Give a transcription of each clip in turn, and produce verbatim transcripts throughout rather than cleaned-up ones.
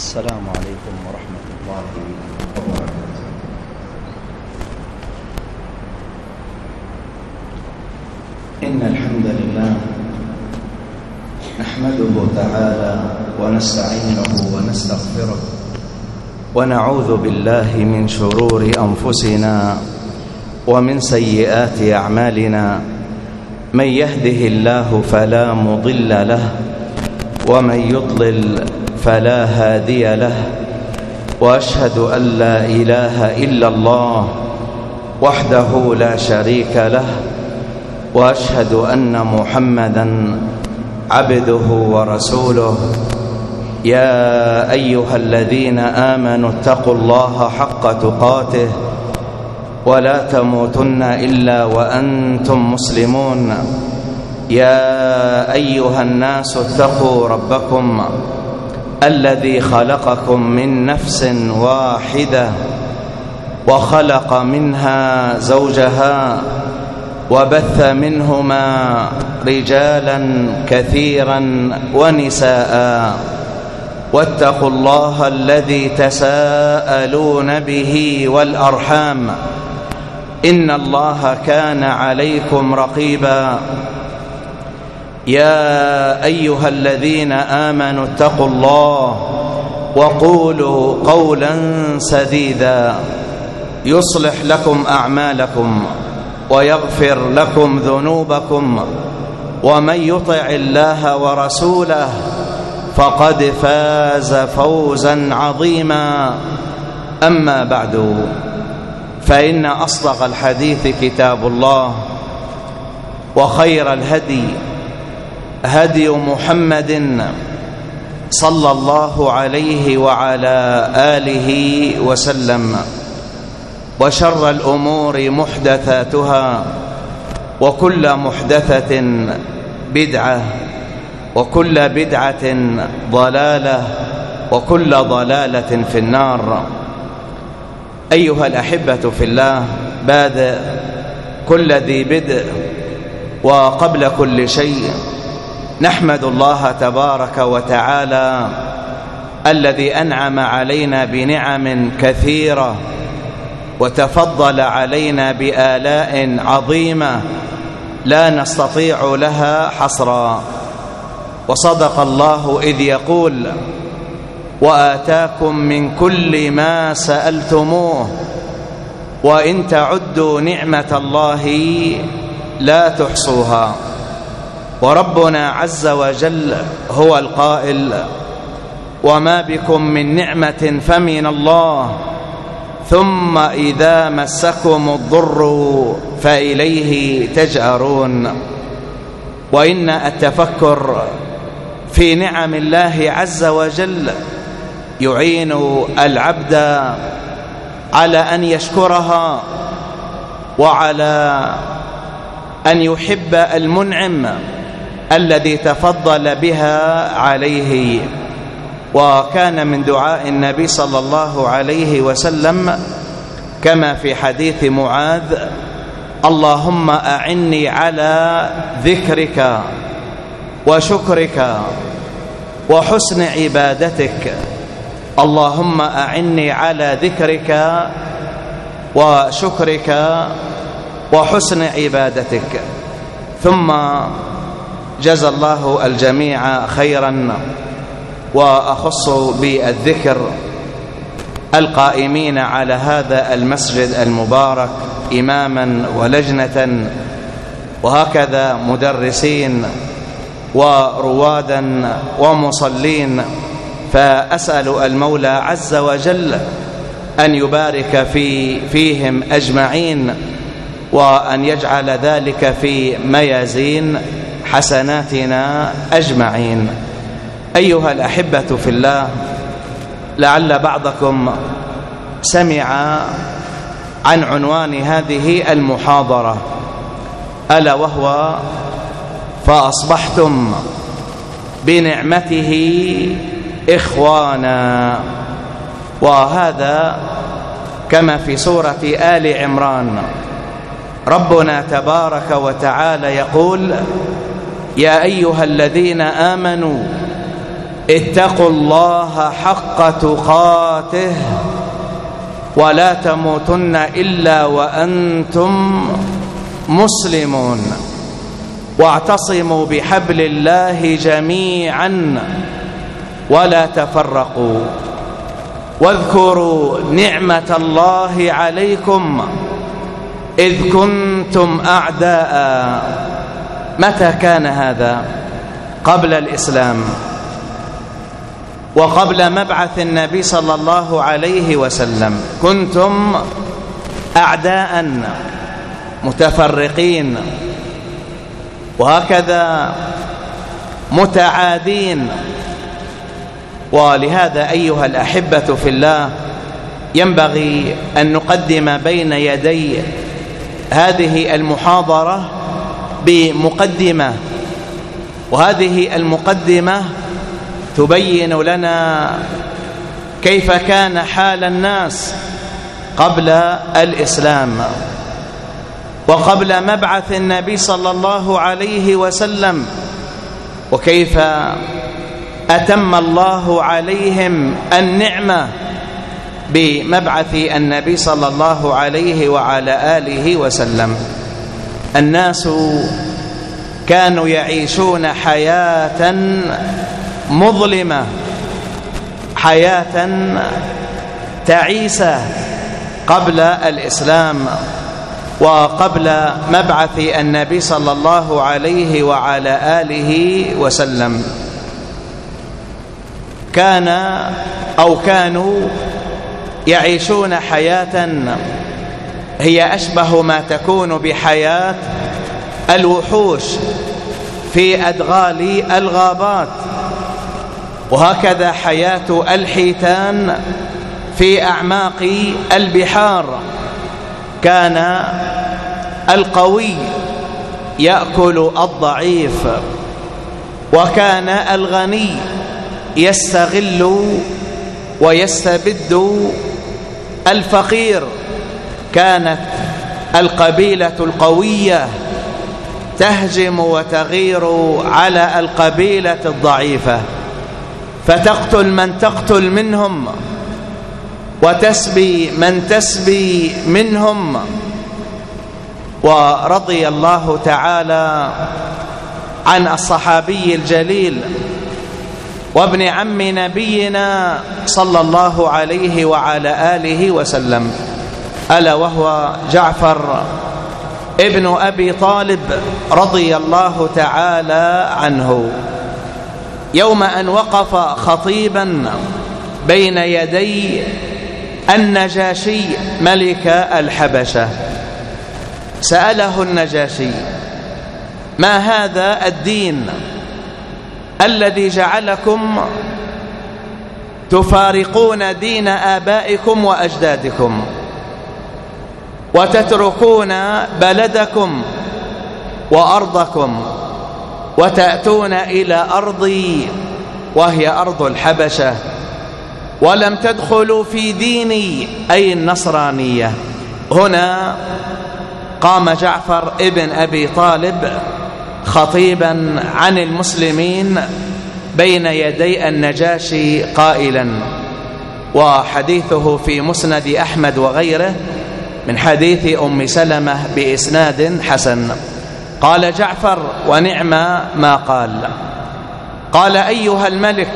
السلام عليكم ورحمة الله وبركاته. إن الحمد لله نحمده تعالى ونستعينه ونستغفره ونعوذ بالله من شرور أنفسنا ومن سيئات أعمالنا. من يهده الله فلا مضل له ومن يضلل فلا هادي له، وأشهد أن لا إله إلا الله وحده لا شريك له، وأشهد أن محمدًا عبده ورسوله. يا أيها الذين آمنوا اتقوا الله حق تقاته ولا تموتن إلا وأنتم مسلمون. يا أيها الناس اتقوا ربكم الذي خلقكم من نفس واحدة وخلق منها زوجها وبث منهما رجالا كثيرا ونساء، واتقوا الله الذي تساءلون به والأرحام إن الله كان عليكم رقيبا. يا أيها الذين آمنوا اتقوا الله وقولوا قولا سديدا يصلح لكم أعمالكم ويغفر لكم ذنوبكم، ومن يطع الله ورسوله فقد فاز فوزا عظيما. أما بعد، فإن أصدق الحديث كتاب الله، وخير الهدي هدي محمد صلى الله عليه وعلى آله وسلم، وشر الأمور محدثاتها، وكل محدثة بدعة، وكل بدعة ضلالة، وكل ضلالة في النار. أيها الأحبة في الله، بادئ كل ذي بدء وقبل كل شيء نحمد الله تبارك وتعالى الذي أنعم علينا بنعم كثيرة وتفضل علينا بآلاء عظيمة لا نستطيع لها حصرا. وصدق الله إذ يقول: وآتاكم من كل ما سألتموه وإن تعدوا نعمة الله لا تحصوها. وربنا عز وجل هو القائل: وما بكم من نعمة فمن الله ثم إذا مسكم الضر فإليه تجأرون. وإن التفكر في نعم الله عز وجل يعين العبد على أن يشكرها، وعلى أن يحب المنعم الذي تفضل بها عليه. وكان من دعاء النبي صلى الله عليه وسلم كما في حديث معاذ: اللهم أعني على ذكرك وشكرك وحسن عبادتك. اللهم أعني على ذكرك وشكرك وحسن عبادتك. ثم جزى الله الجميع خيرا، وأخص بالذكر القائمين على هذا المسجد المبارك إماما ولجنة، وهكذا مدرسين وروادا ومصلين. فأسأل المولى عز وجل أن يبارك في فيهم أجمعين، وأن يجعل ذلك في ميازين حسناتنا أجمعين. أيها الأحبة في الله، لعل بعضكم سمع عن عنوان هذه المحاضرة، ألا وهو: فأصبحتم بنعمته إخوانا. وهذا كما في سورة آل عمران، ربنا تبارك وتعالى يقول: يا أيها الذين آمنوا اتقوا الله حق تقاته ولا تموتن إلا وأنتم مسلمون واعتصموا بحبل الله جميعا ولا تفرقوا واذكروا نعمة الله عليكم إذ كنتم أعداء. متى كان هذا؟ قبل الإسلام وقبل مبعث النبي صلى الله عليه وسلم. كنتم أعداء متفرقين وهكذا متعادين. ولهذا أيها الأحبة في الله ينبغي أن نقدم بين يدي هذه المحاضرة بمقدمة، وهذه المقدمة تبين لنا كيف كان حال الناس قبل الإسلام وقبل مبعث النبي صلى الله عليه وسلم، وكيف أتم الله عليهم النعمة بمبعث النبي صلى الله عليه وعلى آله وسلم. الناس كانوا يعيشون حياة مظلمة، حياة تعيسة قبل الإسلام وقبل مبعث النبي صلى الله عليه وعلى آله وسلم. كان أو كانوا يعيشون حياة هي أشبه ما تكون بحياة الوحوش في أدغال الغابات، وهكذا حياة الحيتان في أعماق البحار. كان القوي يأكل الضعيف، وكان الغني يستغل ويستبد الفقير. كانت القبيلة القوية تهجم وتغير على القبيلة الضعيفة، فتقتل من تقتل منهم وتسبي من تسبي منهم. ورضي الله تعالى عن الصحابي الجليل وابن عم نبينا صلى الله عليه وعلى آله وسلم، ألا وهو جعفر ابن أبي طالب رضي الله تعالى عنه. يوم أن وقف خطيبا بين يدي النجاشي ملك الحبشة، سأله النجاشي: ما هذا الدين الذي جعلكم تفارقون دين آبائكم وأجدادكم وتتركون بلدكم وأرضكم وتأتون إلى أرضي وهي أرض الحبشة، ولم تدخلوا في ديني أي النصرانية؟ هنا قام جعفر ابن أبي طالب خطيبا عن المسلمين بين يدي النجاشي قائلا، وحديثه في مسند أحمد وغيره من حديث أم سلمة بإسناد حسن. قال جعفر ونعم ما قال، قال: أيها الملك،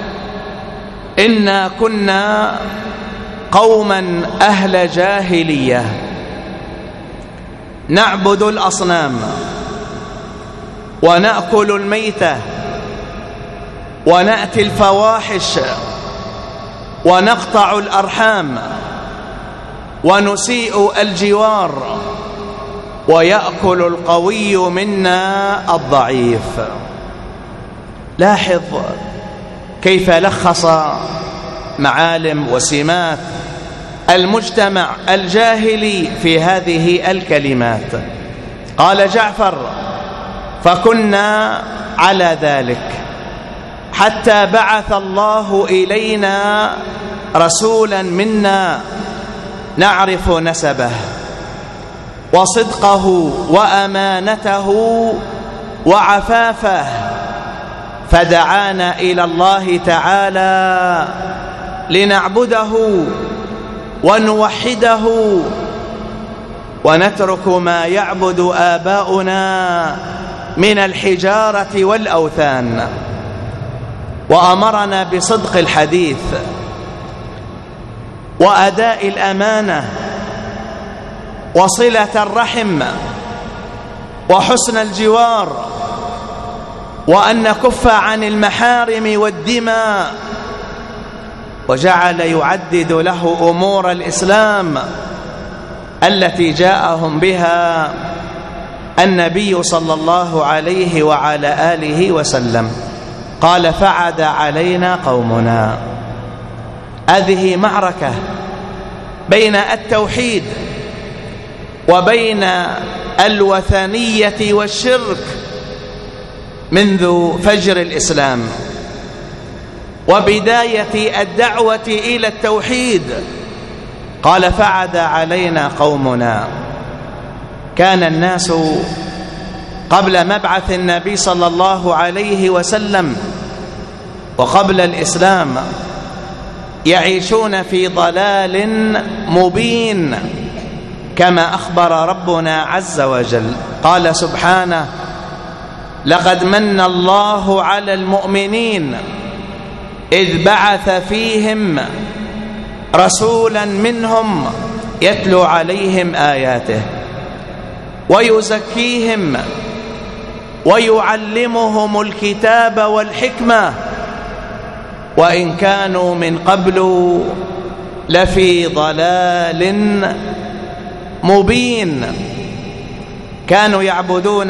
إنا كنا قوما أهل جاهلية نعبد الأصنام ونأكل الميتة ونأتي الفواحش ونقطع الأرحام ونسيء الجوار ويأكل القوي منا الضعيف. لاحظ كيف لخص معالم وسمات المجتمع الجاهلي في هذه الكلمات. قال جعفر: فكنا على ذلك حتى بعث الله إلينا رسولا منا نعرف نسبه وصدقه وأمانته وعفافه، فدعانا إلى الله تعالى لنعبده ونوحده ونترك ما يعبد آباؤنا من الحجارة والأوثان. وأمرنا بصدق الحديث وأداء الأمانة وصلة الرحم وحسن الجوار، وأن نكف عن المحارم والدماء، وجعل يعدد له أمور الإسلام التي جاءهم بها النبي صلى الله عليه وعلى آله وسلم. قال: فعد علينا قومنا. هذه معركة بين التوحيد وبين الوثنية والشرك منذ فجر الإسلام وبداية الدعوة إلى التوحيد. قال: فعد علينا قومنا. كان الناس قبل مبعث النبي صلى الله عليه وسلم وقبل الإسلام يعيشون في ضلال مبين، كما أخبر ربنا عز وجل. قال سبحانه: لقد من الله على المؤمنين إذ بعث فيهم رسولا منهم يتلو عليهم آياته ويزكيهم ويعلمهم الكتاب والحكمة وإن كانوا من قبل لفي ضلال مبين. كانوا يعبدون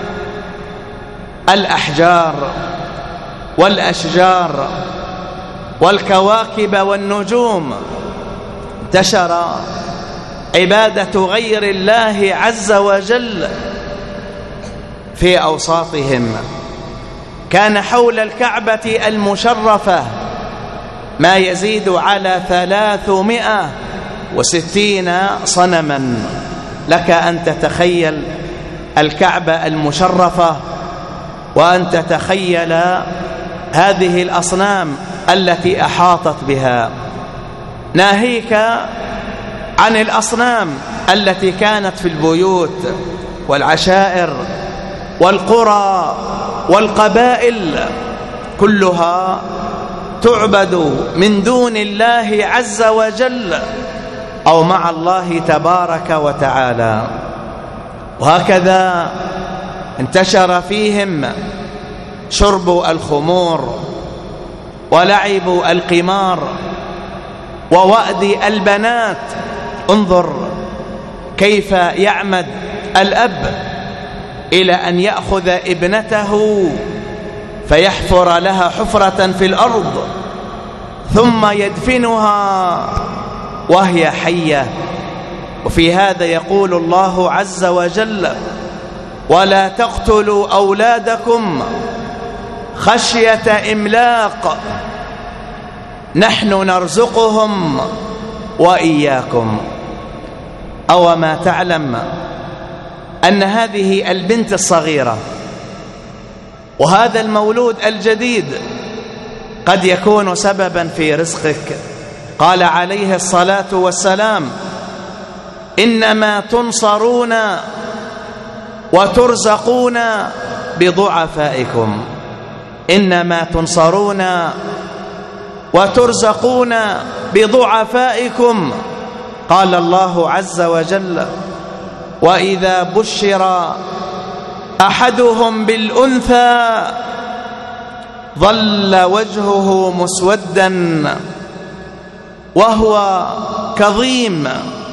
الأحجار والأشجار والكواكب والنجوم. انتشر عبادة غير الله عز وجل في أوساطهم. كان حول الكعبة المشرفة ما يزيد على ثلاثمائة وستين صنما. لك أن تتخيل الكعبة المشرفة وأن تتخيل هذه الأصنام التي أحاطت بها، ناهيك عن الأصنام التي كانت في البيوت والعشائر والقرى والقبائل، كلها تعبد من دون الله عز وجل أو مع الله تبارك وتعالى. وهكذا انتشر فيهم شرب الخمور ولعب القمار ووأد البنات. انظر كيف يعمد الأب إلى أن يأخذ ابنته فيحفر لها حفرة في الأرض ثم يدفنها وهي حية. وفي هذا يقول الله عز وجل: ولا تقتلوا أولادكم خشية إملاق نحن نرزقهم وإياكم. أو ما تعلم أن هذه البنت الصغيرة وهذا المولود الجديد قد يكون سببا في رزقك. قال عليه الصلاة والسلام: إنما تنصرون وترزقون بضعفائكم. إنما تنصرون وترزقون بضعفائكم. قال الله عز وجل: وإذا بشر أحدهم بالأنثى ظل وجهه مسودا وهو كظيم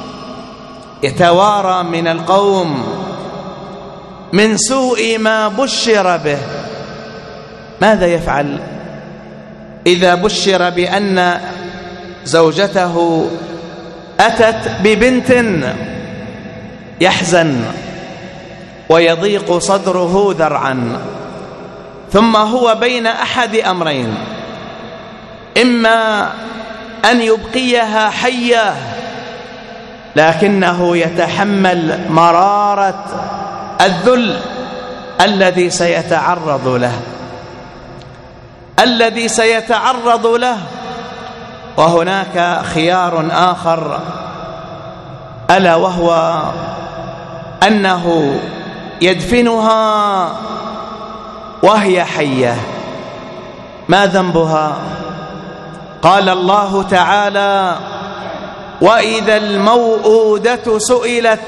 يتوارى من القوم من سوء ما بشر به. ماذا يفعل إذا بشر بأن زوجته أتت ببنت؟ يحزن ويضيق صدره ذرعا. ثم هو بين أحد أمرين: إما أن يبقيها حية لكنه يتحمل مرارة الذل الذي سيتعرض له، الذي سيتعرض له. وهناك خيار آخر، ألا وهو أنه يدفنها وهي حية. ما ذنبها؟ قال الله تعالى: وإذا الموءودة سئلت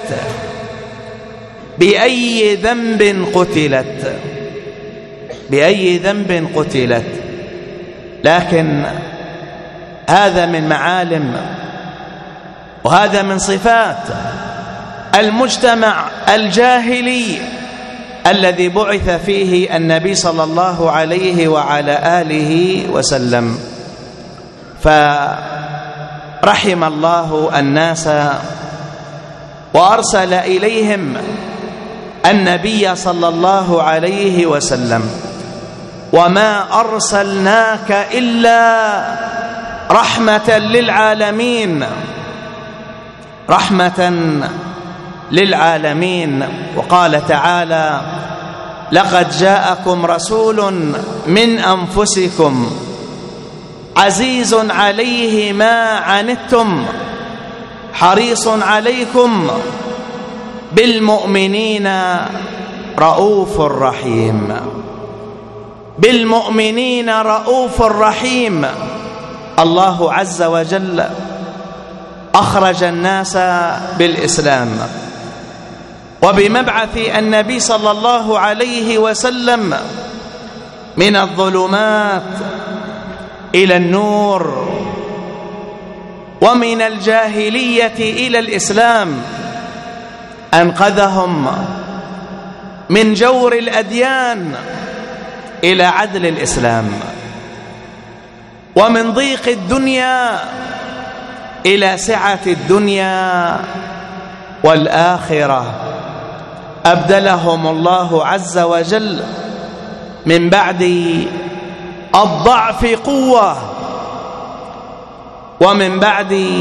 بأي ذنب قتلت، بأي ذنب قتلت. لكن هذا من معالم وهذا من صفات المجتمع الجاهلي الذي بعث فيه النبي صلى الله عليه وعلى آله وسلم. فرحم الله الناس وأرسل إليهم النبي صلى الله عليه وسلم: وما أرسلناك إلا رحمة للعالمين، رحمة للعالمين. وقال تعالى: لقد جاءكم رسول من أنفسكم عزيز عليه ما عنتم حريص عليكم بالمؤمنين رؤوف رحيم، بالمؤمنين رؤوف رحيم. الله عز وجل أخرج الناس بالإسلام وبمبعث النبي صلى الله عليه وسلم من الظلمات إلى النور، ومن الجاهلية إلى الإسلام. أنقذهم من جور الأديان إلى عدل الإسلام، ومن ضيق الدنيا إلى سعة الدنيا والآخرة. أبدلهم الله عز وجل من بعد الضعف قوة، ومن بعد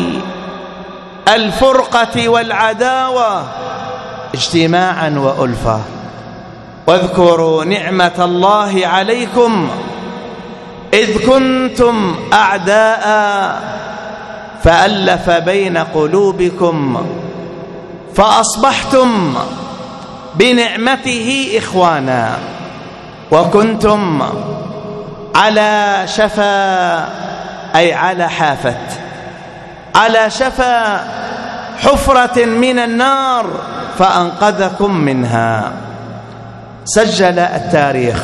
الفرقة والعداوة اجتماعا وألفة. واذكروا نعمة الله عليكم إذ كنتم أعداء فألف بين قلوبكم فأصبحتم بنعمته إخوانا، وكنتم على شفا أي على حافة على شفا حفرة من النار فأنقذكم منها. سجل التاريخ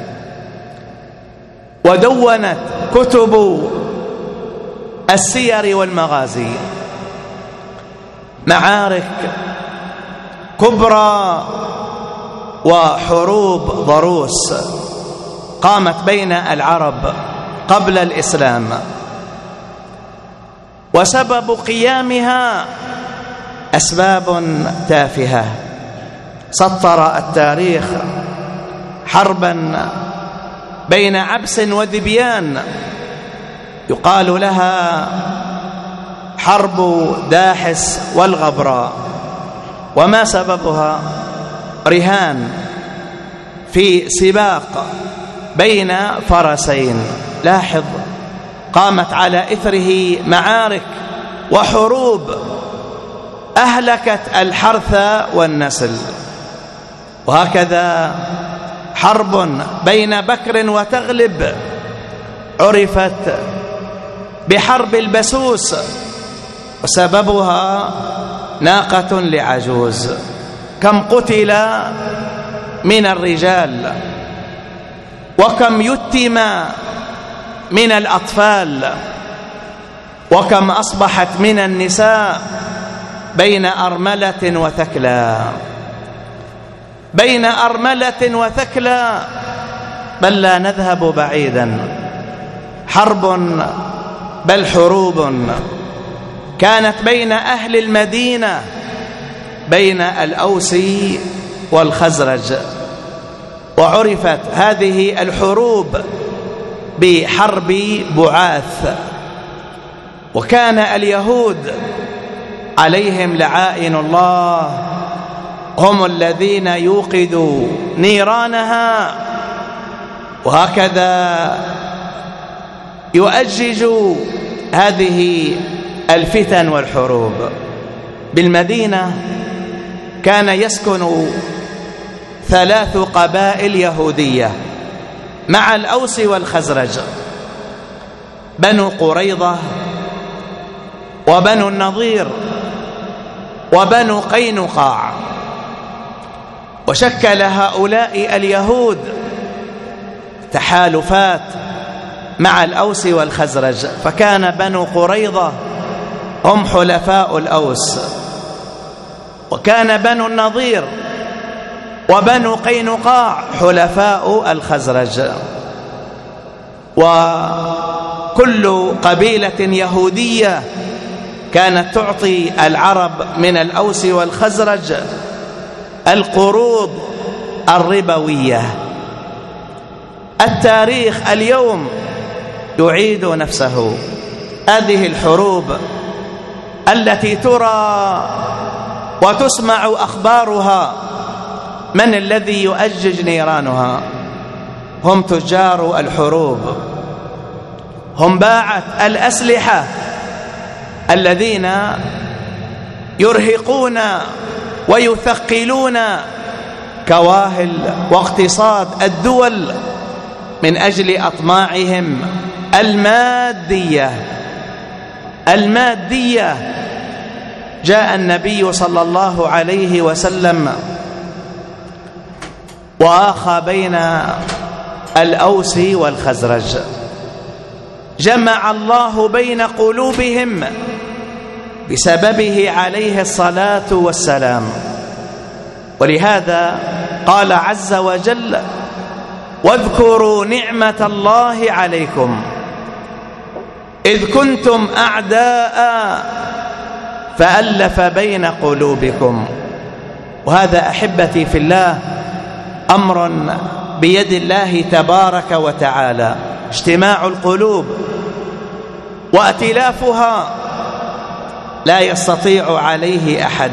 ودونت كتب السير والمغازي معارك كبرى وحروب ضروس قامت بين العرب قبل الإسلام، وسبب قيامها أسباب تافهة. سطر التاريخ حربا بين عبس وذبيان يقال لها حرب داحس والغبراء. وما سببها؟ رهان في سباق بين فرسين. لاحظ، قامت على إثره معارك وحروب أهلكت الحرث والنسل. وهكذا حرب بين بكر وتغلب عرفت بحرب البسوس، وسببها ناقة لعجوز. كم قتل من الرجال وكم يتم من الأطفال وكم أصبحت من النساء بين أرملة وثكلى، بين أرملة وثكلى. بل لا نذهب بعيدا، حرب بل حروب كانت بين أهل المدينة بين الأوس والخزرج، وعرفت هذه الحروب بحرب بعاث. وكان اليهود عليهم لعائن الله هم الذين يوقدوا نيرانها. وهكذا يؤجج هذه الفتن والحروب. بالمدينة كان يسكن ثلاث قبائل يهودية مع الأوس والخزرج: بنو قريظة وبنو النضير وبنو قينقاع. وشكل هؤلاء اليهود تحالفات مع الأوس والخزرج، فكان بنو قريظة هم حلفاء الأوس، وكان بنو النضير وبنو قينقاع حلفاء الخزرج. وكل قبيلة يهودية كانت تعطي العرب من الأوس والخزرج القروض الربوية. التاريخ اليوم يعيد نفسه. هذه الحروب التي ترى وتسمع أخبارها، من الذي يؤجج نيرانها؟ هم تجار الحروب، هم باعة الأسلحة الذين يرهقون ويثقلون كواهل واقتصاد الدول من أجل أطماعهم المادية المادية. جاء النبي صلى الله عليه وسلم وآخى بين الأوس والخزرج، جمع الله بين قلوبهم بسببه عليه الصلاة والسلام. ولهذا قال عز وجل: واذكروا نعمة الله عليكم إذ كنتم أعداء فألف بين قلوبكم. وهذا أحبتي في الله أمر بيد الله تبارك وتعالى، اجتماع القلوب وائتلافها لا يستطيع عليه أحد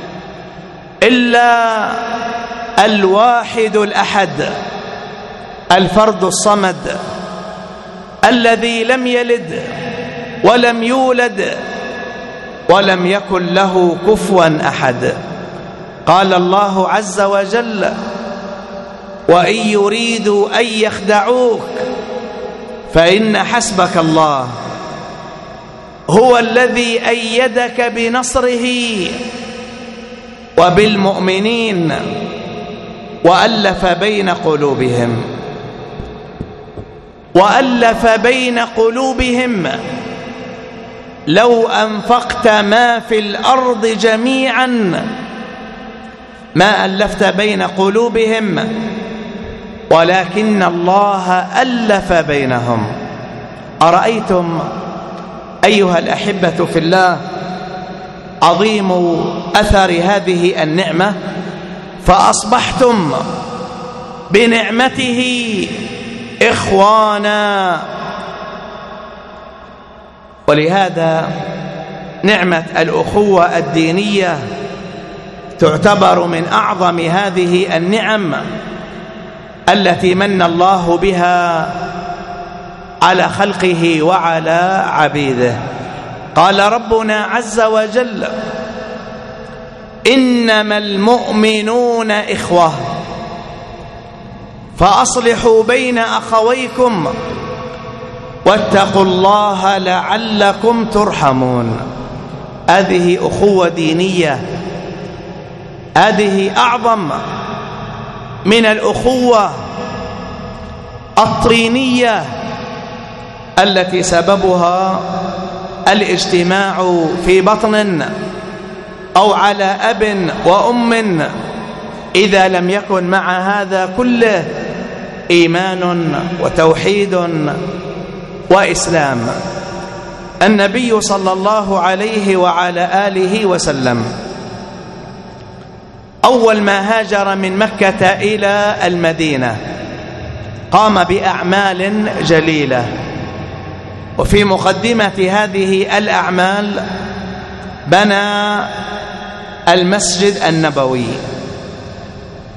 إلا الواحد الأحد، الفرد الصمد الذي لم يلد ولم يولد ولم يكن له كفوا أحد. قال الله عز وجل: وإن يريدوا أن يخدعوك فإن حسبك الله هو الذي أيدك بنصره وبالمؤمنين وألف بين قلوبهم وألف بين قلوبهم لو أنفقت ما في الأرض جميعا ما ألفت بين قلوبهم ولكن الله ألف بينهم. أرأيتم أيها الأحبة في الله عظيم أثر هذه النعمة؟ فأصبحتم بنعمته إخوانا. ولهذا نعمة الأخوة الدينية تعتبر من أعظم هذه النعم التي من الله بها على خلقه وعلى عبيده. قال ربنا عز وجل: إنما المؤمنون إخوة فأصلحوا بين أخويكم واتقوا الله لعلكم ترحمون. هذه أخوة دينية، هذه أعظم من الأخوة الطينية التي سببها الاجتماع في بطن أو على أب وأم إذا لم يكن مع هذا كله إيمان وتوحيد وإسلام. النبي صلى الله عليه وعلى آله وسلم أول ما هاجر من مكة إلى المدينة قام بأعمال جليلة، وفي مقدمة هذه الأعمال بنى المسجد النبوي،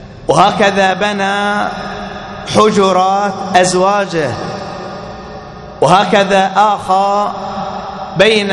وهكذا بنى حجرات أزواجه، وهكذا آخى بين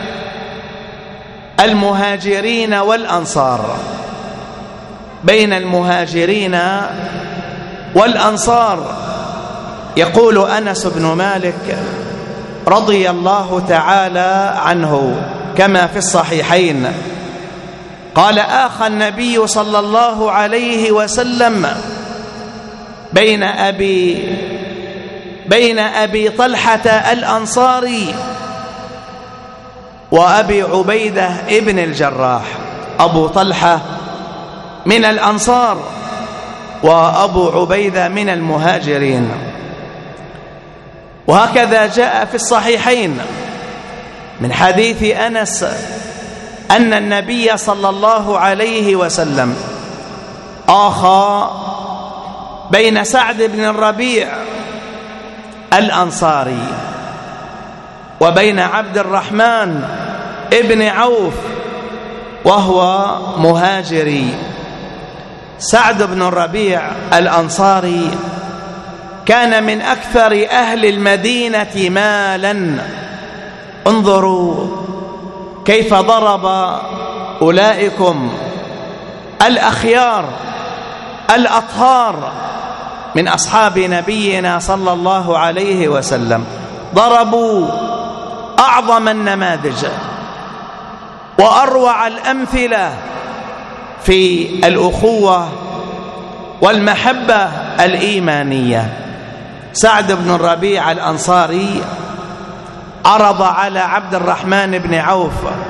المهاجرين والأنصار بين المهاجرين والأنصار يقول أنس بن مالك رضي الله تعالى عنه كما في الصحيحين قال: آخى النبي صلى الله عليه وسلم بين أبي بين أبي طلحة الأنصاري وأبي عبيدة ابن الجراح. أبو طلحة من الأنصار وأبو عبيدة من المهاجرين. وهكذا جاء في الصحيحين من حديث أنس أن النبي صلى الله عليه وسلم آخى بين سعد بن الربيع الأنصاري وبين عبد الرحمن ابن عوف وهو مهاجري. سعد بن الربيع الأنصاري كان من أكثر أهل المدينة مالا. انظروا كيف ضرب أولئكم الأخيار الأطهار من أصحاب نبينا صلى الله عليه وسلم، ضربوا أعظم النماذج وأروع الأمثلة في الأخوة والمحبة الإيمانية. سعد بن الربيع الأنصاري عرض على عبد الرحمن بن عوف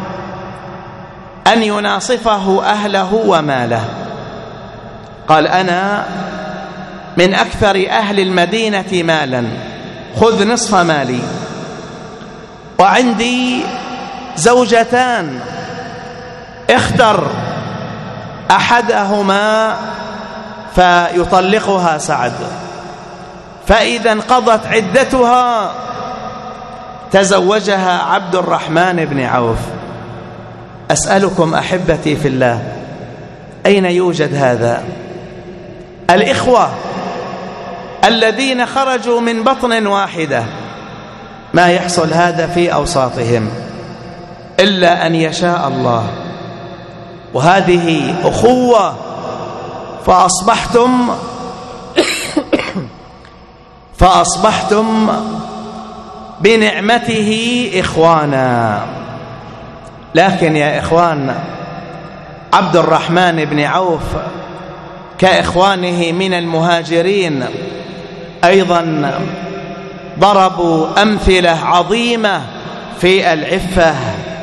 أن يناصفه أهله وماله. قال: أنا من أكثر أهل المدينة مالا، خذ نصف مالي، وعندي زوجتان، اختر أحدهما فيطلقها سعد، فإذا انقضت عدتها تزوجها عبد الرحمن بن عوف. أسألكم أحبتي في الله، أين يوجد هذا؟ الإخوة الذين خرجوا من بطن واحدة ما يحصل هذا في أوساطهم إلا أن يشاء الله. وهذه أخوة، فأصبحتم فأصبحتم بنعمته إخوانا. لكن يا إخوان، عبد الرحمن بن عوف كإخوانه من المهاجرين أيضا ضربوا أمثلة عظيمة في العفة،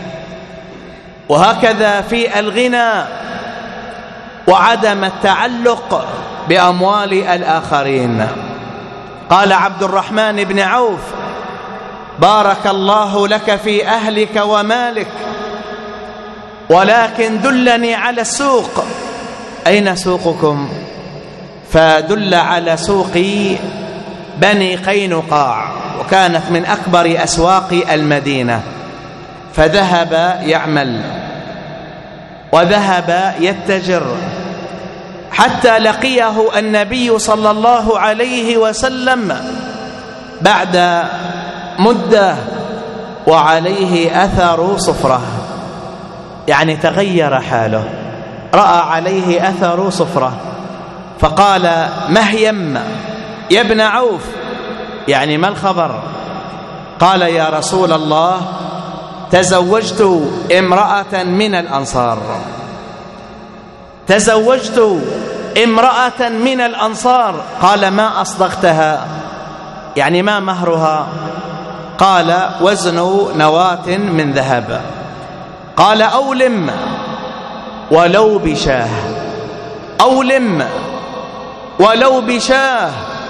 وهكذا في الغنى وعدم التعلق بأموال الآخرين. قال عبد الرحمن بن عوف: بارك الله لك في أهلك ومالك، ولكن دلني على السوق. أين سوقكم؟ فدل على سوق بني قينقاع، وكانت من أكبر أسواق المدينة، فذهب يعمل وذهب يتجر حتى لقيه النبي صلى الله عليه وسلم بعد مدة وعليه أثر صفرة، يعني تغير حاله، رأى عليه أثر صفرة، فقال: مهيم يا ابن عوف، يعني ما الخبر؟ قال: يا رسول الله، تزوجت امرأة من الأنصار تزوجت امرأة من الأنصار. قال: ما أصدقتها؟ يعني ما مهرها؟ قال: وزن نواة من ذهب. قال: أولم ولو بشاه، أولم ولو بشاه.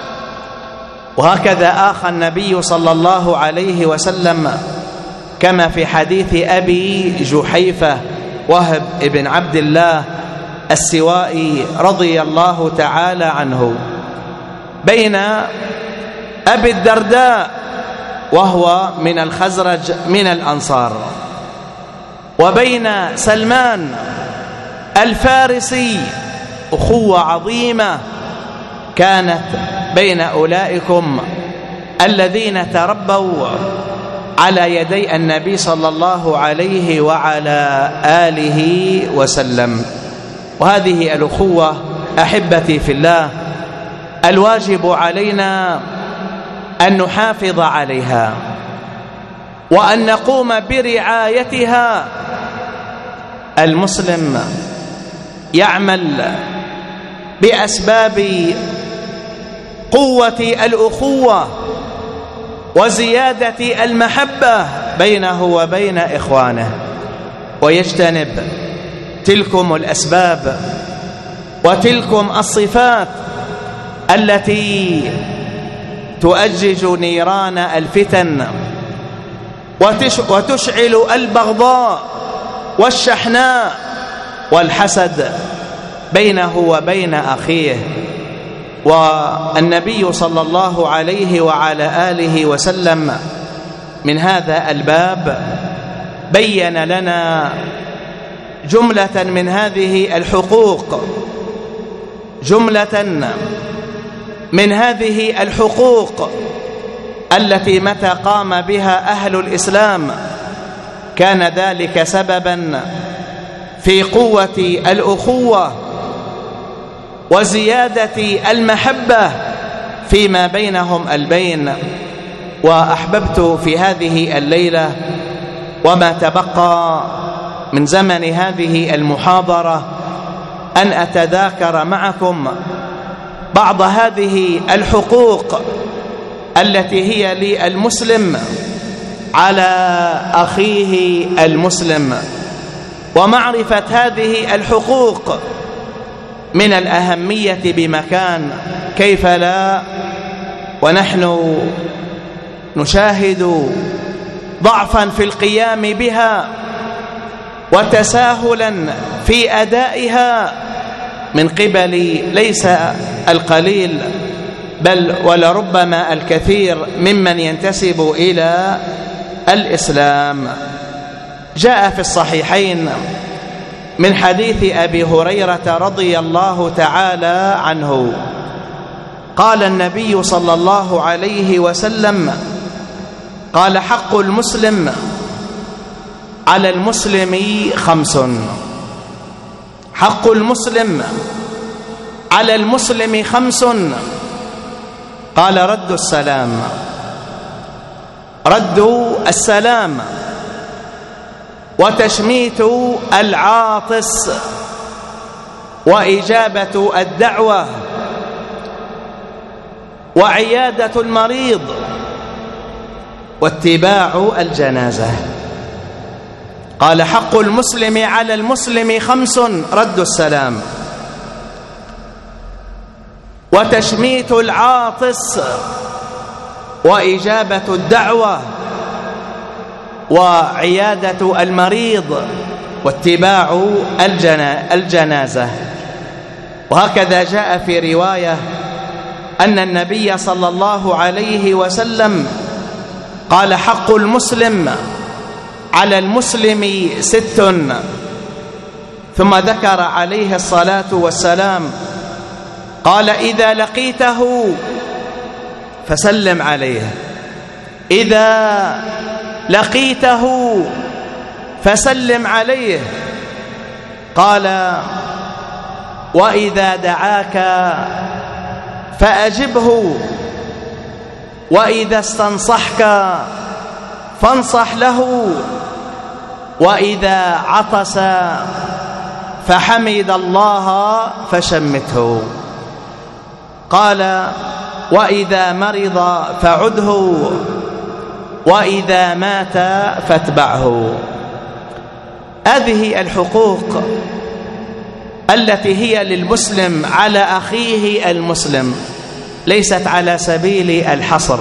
وهكذا آخى النبي صلى الله عليه وسلم كما في حديث أبي جحيفة وهب بن عبد الله السوائي رضي الله تعالى عنه بين أبي الدرداء وهو من الخزرج من الأنصار، وبين سلمان الفارسي، أخوة عظيمة كانت بين أولئكم الذين تربوا على يدي النبي صلى الله عليه وعلى آله وسلم. وهذه الأخوة أحبتي في الله الواجب علينا أن نحافظ عليها وأن نقوم برعايتها. المسلم يعمل بأسباب قوة الأخوة وزيادة المحبة بينه وبين إخوانه، ويجتنب تلكم الأسباب وتلكم الصفات التي تؤجج نيران الفتن وتشعل البغضاء والشحناء والحسد بينه وبين أخيه. والنبي صلى الله عليه وعلى آله وسلم من هذا الباب بين لنا جملة من هذه الحقوق جملة من هذه الحقوق التي متى قام بها أهل الإسلام كان ذلك سببا في قوة الأخوة وزيادة المحبة فيما بينهم البين. وأحببت في هذه الليلة وما تبقى من زمن هذه المحاضرة أن أتذاكر معكم بعض هذه الحقوق التي هي للمسلم على أخيه المسلم. ومعرفة هذه الحقوق من الأهمية بمكان، كيف لا ونحن نشاهد ضعفا في القيام بها وتساهلا في أدائها من قبل ليس القليل بل ولربما الكثير ممن ينتسب إلى الإسلام. جاء في الصحيحين من حديث أبي هريرة رضي الله تعالى عنه قال النبي صلى الله عليه وسلم قال: حق المسلم على المسلم خمس. حق المسلم على المسلم خمس. قال: رد السلام رد السلام وتشميت العاطس وإجابة الدعوة وعيادة المريض واتباع الجنازة. قال: حق المسلم على المسلم خمس: رد السلام وتشميت العاطس وإجابة الدعوة وعيادة المريض واتباع الجنازة. وهكذا جاء في رواية أن النبي صلى الله عليه وسلم قال: حق المسلم على المسلم ست. ثم ذكر عليه الصلاة والسلام قال: إذا لقيته فسلم عليه، إذا لقيته فسلم عليه. قال: وإذا دعاك فأجبه، وإذا استنصحك فانصح له، وإذا عطس فحمد الله فشمته. قال: وإذا مرض فعده، وإذا مات فاتبعه. هذه الحقوق التي هي للمسلم على أخيه المسلم ليست على سبيل الحصر،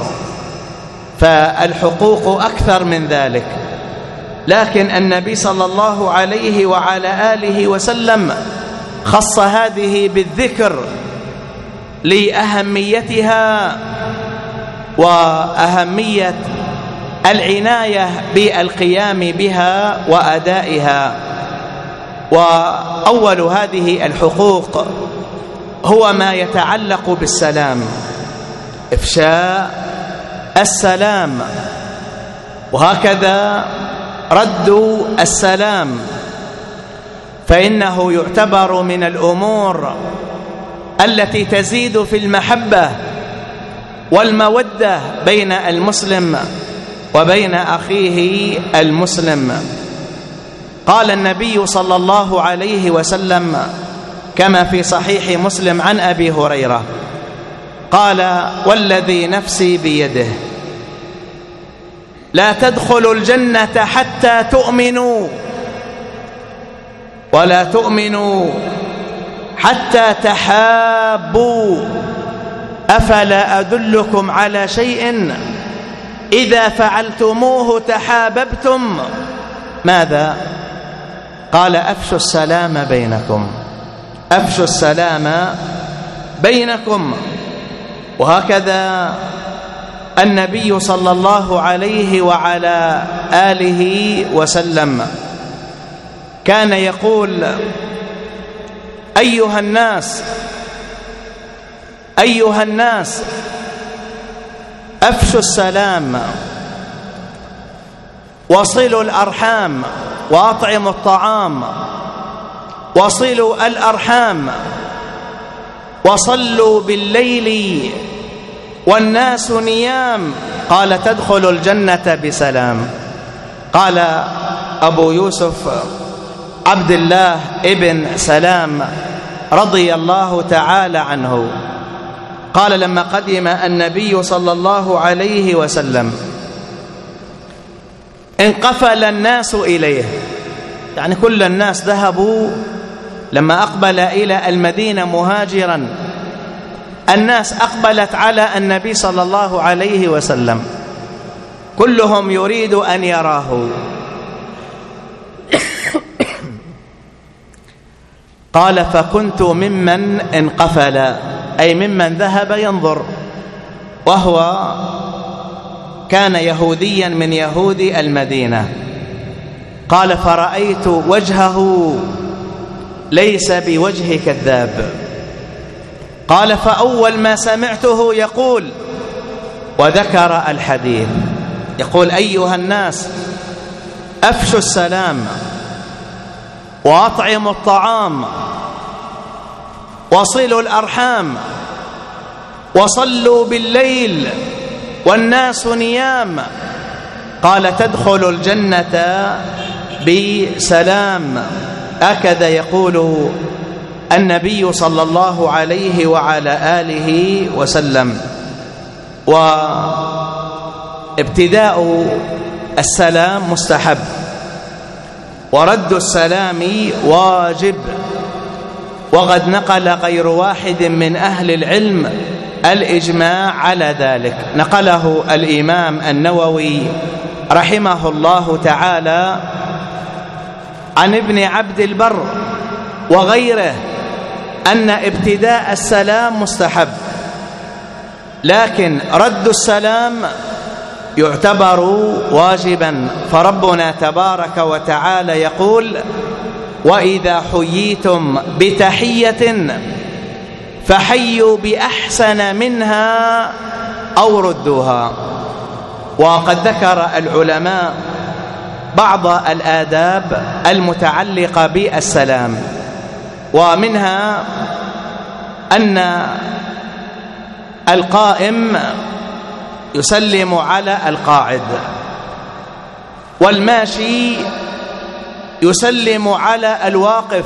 فالحقوق أكثر من ذلك، لكن النبي صلى الله عليه وعلى آله وسلم خص هذه بالذكر لأهميتها وأهمية العناية بالقيام بها وأدائها. وأول هذه الحقوق هو ما يتعلق بالسلام، إفشاء السلام، وهكذا رد السلام، فإنه يعتبر من الأمور التي تزيد في المحبة والمودة بين المسلم وبين أخيه المسلم. قال النبي صلى الله عليه وسلم كما في صحيح مسلم عن أبي هريرة قال: والذي نفسي بيده لا تدخلوا الجنة حتى تؤمنوا، ولا تؤمنوا حتى تحابوا، أفلا أدلكم على شيء إذا فعلتموه تحاببتم؟ ماذا؟ قال: أفشوا السلام بينكم، أفشوا السلام بينكم. وهكذا النبي صلى الله عليه وعلى آله وسلم كان يقول: أيها الناس أيها الناس أفشوا السلام وصلوا الأرحام وأطعموا الطعام، وصلوا الأرحام وصلوا بالليل والناس نيام، قال: تدخلوا الجنة بسلام. قال أبو يوسف عبد الله ابن سلام رضي الله تعالى عنه قال: لما قدم النبي صلى الله عليه وسلم انقفل الناس إليه، يعني كل الناس ذهبوا لما أقبل إلى المدينة مهاجرا، الناس أقبلت على النبي صلى الله عليه وسلم كلهم يريد أن يراه. قال: فكنت ممن انقفل، أي ممن ذهب ينظر، وهو كان يهوديا من يهود المدينة. قال: فرأيت وجهه ليس بوجه كذاب. قال: فأول ما سمعته يقول، وذكر الحديث، يقول: أيها الناس أفشوا السلام وأطعموا الطعام وصلوا الأرحام وصلوا بالليل والناس نيام، قال: تدخلوا الجنة بسلام. هكذا يقول النبي صلى الله عليه وعلى آله وسلم. وابتداء السلام مستحب، ورد السلام واجب، وقد نقل غير واحد من أهل العلم الإجماع على ذلك. نقله الإمام النووي رحمه الله تعالى عن ابن عبد البر وغيره أن ابتداء السلام مستحب، لكن رد السلام يعتبر واجبا، فربنا تبارك وتعالى يقول: وإذا حييتم بتحية فحيوا بأحسن منها أو ردوها. وقد ذكر العلماء بعض الآداب المتعلقة بالسلام، ومنها أن القائم يسلم على القاعد، والماشي يسلم على الواقف،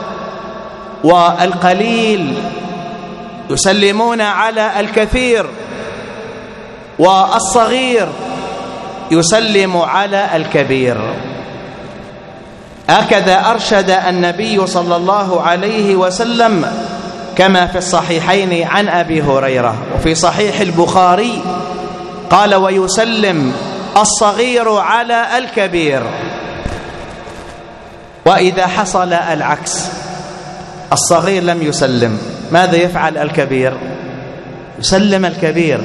والقليل يسلمون على الكثير، والصغير يسلم على الكبير. هكذا أرشد النبي صلى الله عليه وسلم كما في الصحيحين عن أبي هريرة، وفي صحيح البخاري قال: ويسلم الصغير على الكبير. وإذا حصل العكس، الصغير لم يسلم، ماذا يفعل الكبير؟ يسلم الكبير.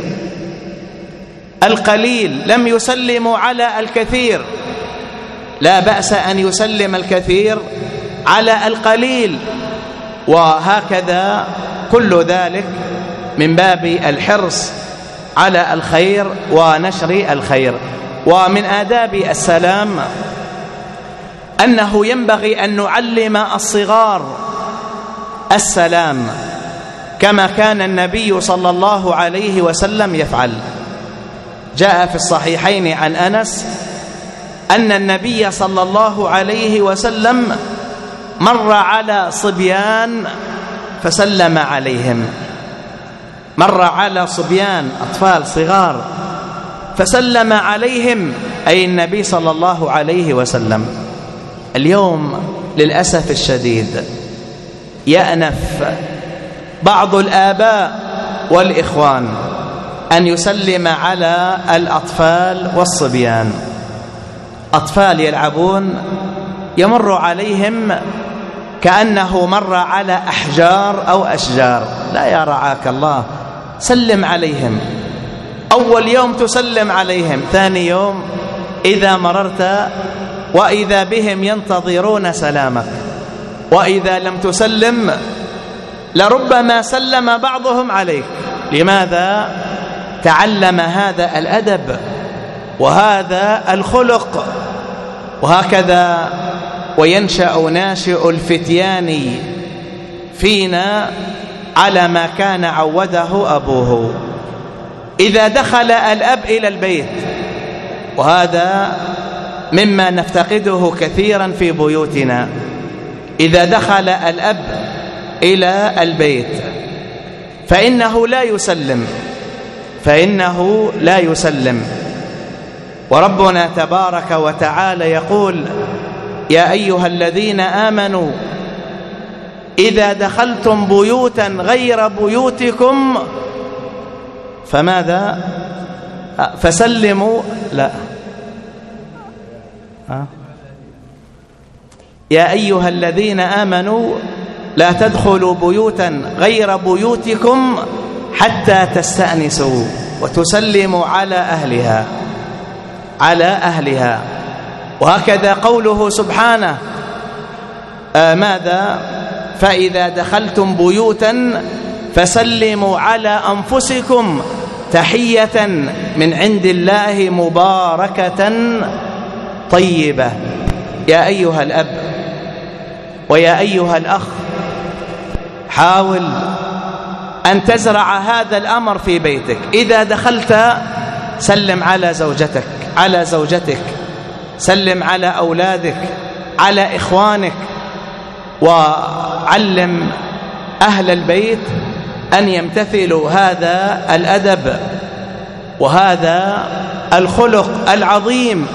القليل لم يسلم على الكثير، لا بأس أن يسلم الكثير على القليل، وهكذا كل ذلك من باب الحرص على الخير ونشر الخير. ومن آداب السلام أنه ينبغي أن نعلم الصغار السلام كما كان النبي صلى الله عليه وسلم يفعل. جاء في الصحيحين عن أنس أن النبي صلى الله عليه وسلم مر على صبيان فسلم عليهم، مر على صبيان أطفال صغار فسلم عليهم، أي النبي صلى الله عليه وسلم. اليوم للأسف الشديد يأنف بعض الآباء والإخوان أن يسلم على الأطفال والصبيان. أطفال يلعبون يمر عليهم كأنه مر على أحجار أو أشجار. لا يا رعاك الله، سلم عليهم. أول يوم تسلم عليهم، ثاني يوم إذا مررت وإذا بهم ينتظرون سلامك، وإذا لم تسلم لربما سلم بعضهم عليك. لماذا؟ تعلم هذا الأدب وهذا الخلق. وهكذا وينشأ ناشئ الفتيان فينا على ما كان عوده أبوه. إذا دخل الأب إلى البيت، وهذا مما نفتقده كثيرا في بيوتنا، إذا دخل الأب إلى البيت فإنه لا يسلم، فإنه لا يسلم. وربنا تبارك وتعالى يقول: يا أيها الذين آمنوا إذا دخلتم بيوتا غير بيوتكم فماذا؟ فسلموا لا يا أيها الذين آمنوا لا تدخلوا بيوتا غير بيوتكم حتى تستأنسوا وتسلموا على أهلها على أهلها. وهكذا قوله سبحانه آه ماذا؟ فإذا دخلتم بيوتا فسلموا على أنفسكم تحية من عند الله مباركة طيبة. يا أيها الأب ويا أيها الأخ، حاول أن تزرع هذا الأمر في بيتك. إذا دخلت سلم على زوجتك على زوجتك سلم على أولادك على إخوانك، وعلم أهل البيت أن يمتثلوا هذا الأدب وهذا الخلق العظيم.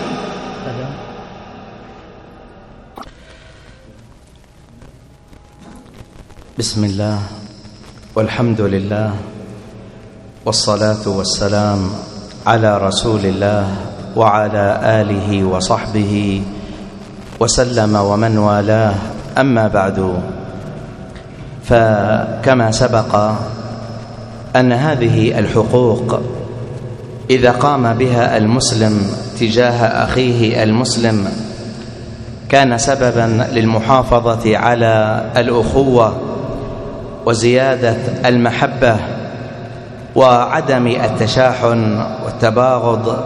بسم الله والحمد لله والصلاة والسلام على رسول الله وعلى آله وصحبه وسلم ومن والاه. أما بعد، فكما سبق أن هذه الحقوق إذا قام بها المسلم تجاه أخيه المسلم كان سببا للمحافظة على الأخوة وزيادة المحبة وعدم التشاحن والتباغض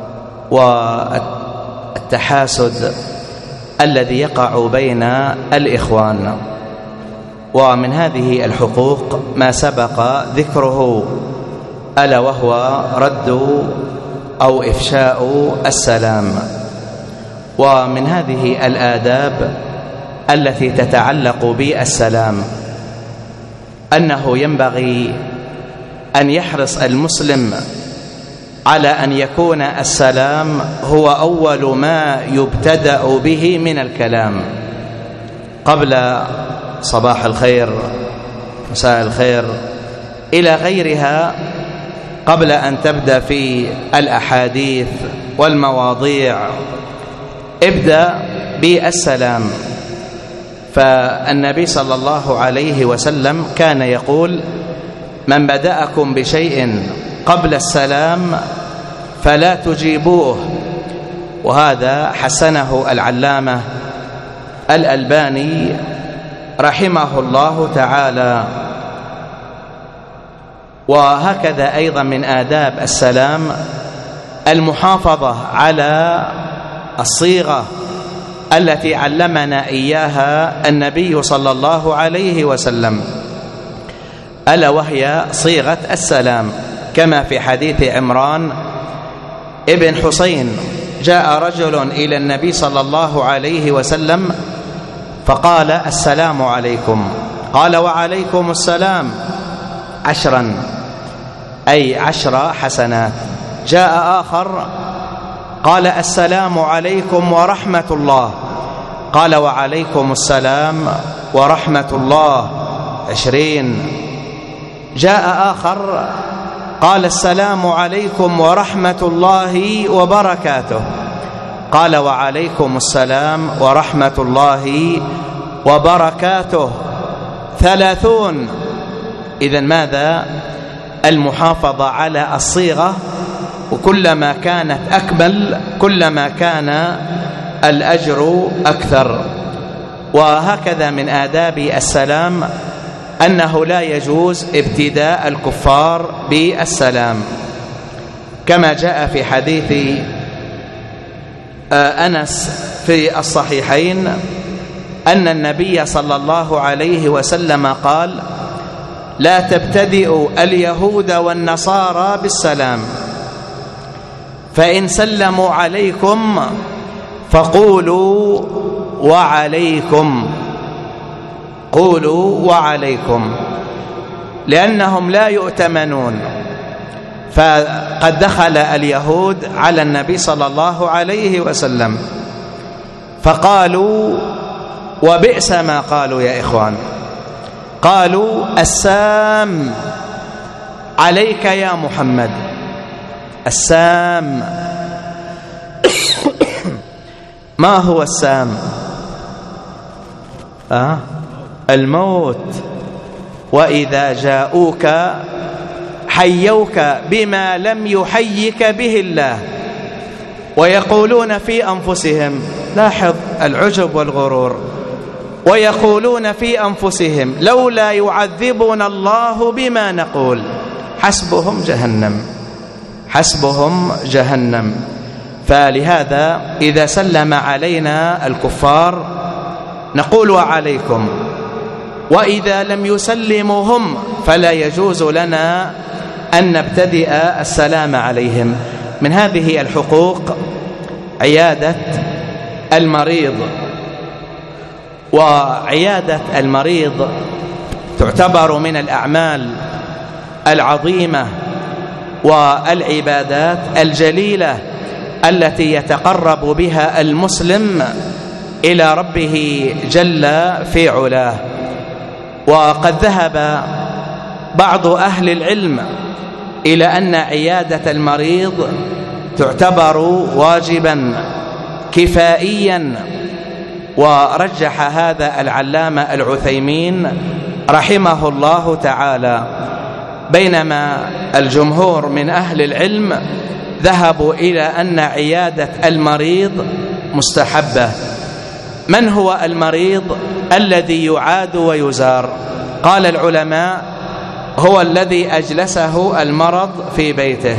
والتحاسد الذي يقع بين الإخوان. ومن هذه الحقوق ما سبق ذكره، ألا وهو رد أو إفشاء السلام. ومن هذه الآداب التي تتعلق بالسلام أنه ينبغي أن يحرص المسلم على أن يكون السلام هو أول ما يبتدأ به من الكلام، قبل صباح الخير مساء الخير إلى غيرها، قبل أن تبدأ في الأحاديث والمواضيع ابدأ بالسلام. فالنبي صلى الله عليه وسلم كان يقول: من بدأكم بشيء قبل السلام فلا تجيبوه. وهذا حسنه العلامة الألباني رحمه الله تعالى. وهكذا أيضا من آداب السلام المحافظة على الصيغة التي علمنا إياها النبي صلى الله عليه وسلم، ألا وهي صيغة السلام، كما في حديث عمران ابن حسين: جاء رجل إلى النبي صلى الله عليه وسلم فقال: السلام عليكم. قال: وعليكم السلام عشرا، أي عشر حسنات. جاء آخر قال: السلام عليكم ورحمة الله. قال: وعليكم السلام ورحمة الله عشرين. جاء آخر قال: السلام عليكم ورحمة الله وبركاته. قال: وعليكم السلام ورحمة الله وبركاته ثلاثون. إذن ماذا؟ المحافظة على الصيغة، وكلما كانت أكمل كلما كان الأجر أكثر. وهكذا من آداب السلام أنه لا يجوز ابتداء الكفار بالسلام، كما جاء في حديث أنس في الصحيحين أن النبي صلى الله عليه وسلم قال: لا تبتدئوا اليهود والنصارى بالسلام، فإن سلموا عليكم فقولوا وعليكم، قولوا وعليكم، لأنهم لا يؤتمنون. فقد دخل اليهود على النبي صلى الله عليه وسلم فقالوا، وبئس ما قالوا يا إخوان، قالوا: السام عليك يا محمد. السام ما هو السام؟ أه؟ الموت. وإذا جاءوك حيوك بما لم يحيك به الله ويقولون في أنفسهم، لاحظ العجب والغرور، ويقولون في أنفسهم لولا يعذبنا الله بما نقول، حسبهم جهنم، حسبهم جهنم. فلهذا إذا سلم علينا الكفار نقول وعليكم، وإذا لم يسلموا هم فلا يجوز لنا أن نبتدئ السلام عليهم. من هذه الحقوق عيادة المريض، وعيادة المريض تعتبر من الأعمال العظيمة والعبادات الجليلة التي يتقرب بها المسلم إلى ربه جل في علاه. وقد ذهب بعض أهل العلم إلى أن عيادة المريض تعتبر واجبا كفائيا، ورجح هذا العلامة العثيمين رحمه الله تعالى، بينما الجمهور من أهل العلم ذهبوا إلى أن عيادة المريض مستحبة. من هو المريض الذي يعاد ويزار؟ قال العلماء: هو الذي أجلسه المرض في بيته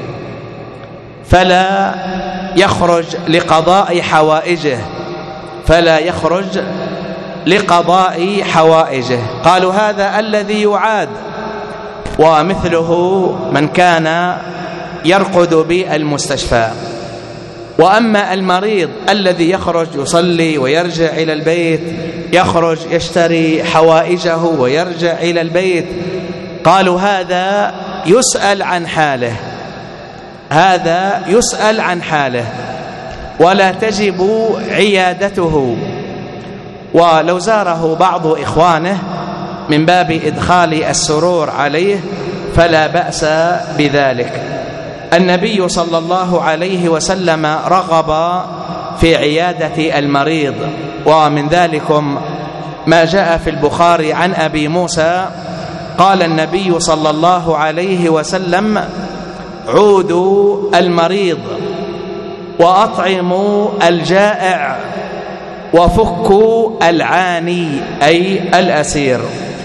فلا يخرج لقضاء حوائجه فلا يخرج لقضاء حوائجه قالوا هذا الذي يعاد. ومثله من كان يرقد بالمستشفى. وأما المريض الذي يخرج يصلي ويرجع إلى البيت، يخرج يشتري حوائجه ويرجع إلى البيت، قالوا هذا يسأل عن حاله، هذا يسأل عن حاله ولا تجب عيادته. ولو زاره بعض إخوانه من باب إدخال السرور عليه فلا بأس بذلك. النبي صلى الله عليه وسلم رغب في عيادة المريض، ومن ذلكم ما جاء في البخاري عن أبي موسى قال النبي صلى الله عليه وسلم: عودوا المريض وأطعموا الجائع وفكوا العاني أي الأسير.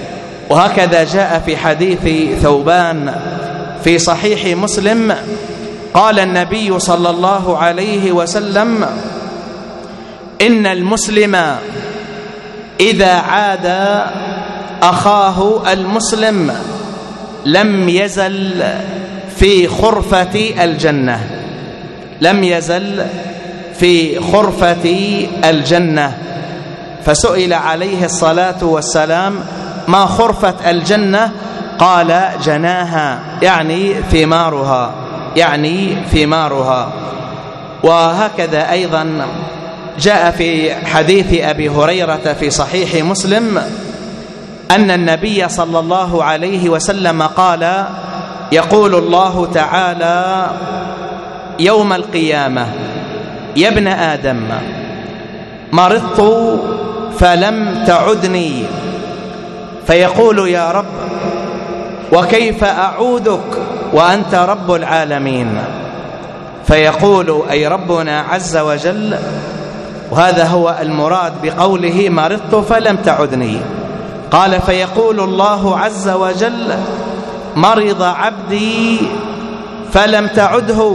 وهكذا جاء في حديث ثوبان في صحيح مسلم قال النبي صلى الله عليه وسلم: إن المسلم إذا عاد أخاه المسلم لم يزل في خرفة الجنة لم يزل في خرفة الجنة. فسئل عليه الصلاة والسلام: ما خرفة الجنة؟ قال: جناها، يعني ثمارها يعني ثمارها. وهكذا أيضا جاء في حديث أبي هريرة في صحيح مسلم أن النبي صلى الله عليه وسلم قال: يقول الله تعالى يوم القيامة: يا ابن آدم، مرضت فلم تعدني. فيقول: يا رب، وكيف أعودك وأنت رب العالمين؟ فيقول أي ربنا عز وجل، وهذا هو المراد بقوله مرضت فلم تعدني، قال: فيقول الله عز وجل: مرض عبدي فلم تعده،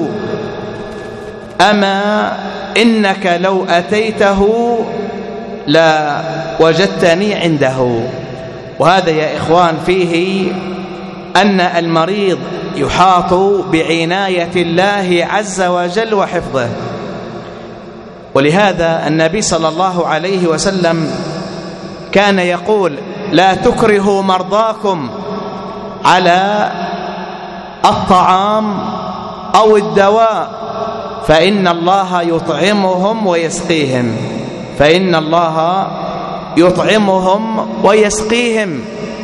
أما إنك لو أتيته لا وجدتني عنده. وهذا يا إخوان فيه أن المريض يحاط بعناية الله عز وجل وحفظه. ولهذا النبي صلى الله عليه وسلم كان يقول: لا تكرهوا مرضاكم على الطعام أو الدواء فإن الله يطعمهم ويسقيهم فإن الله يطعمهم ويسقيهم.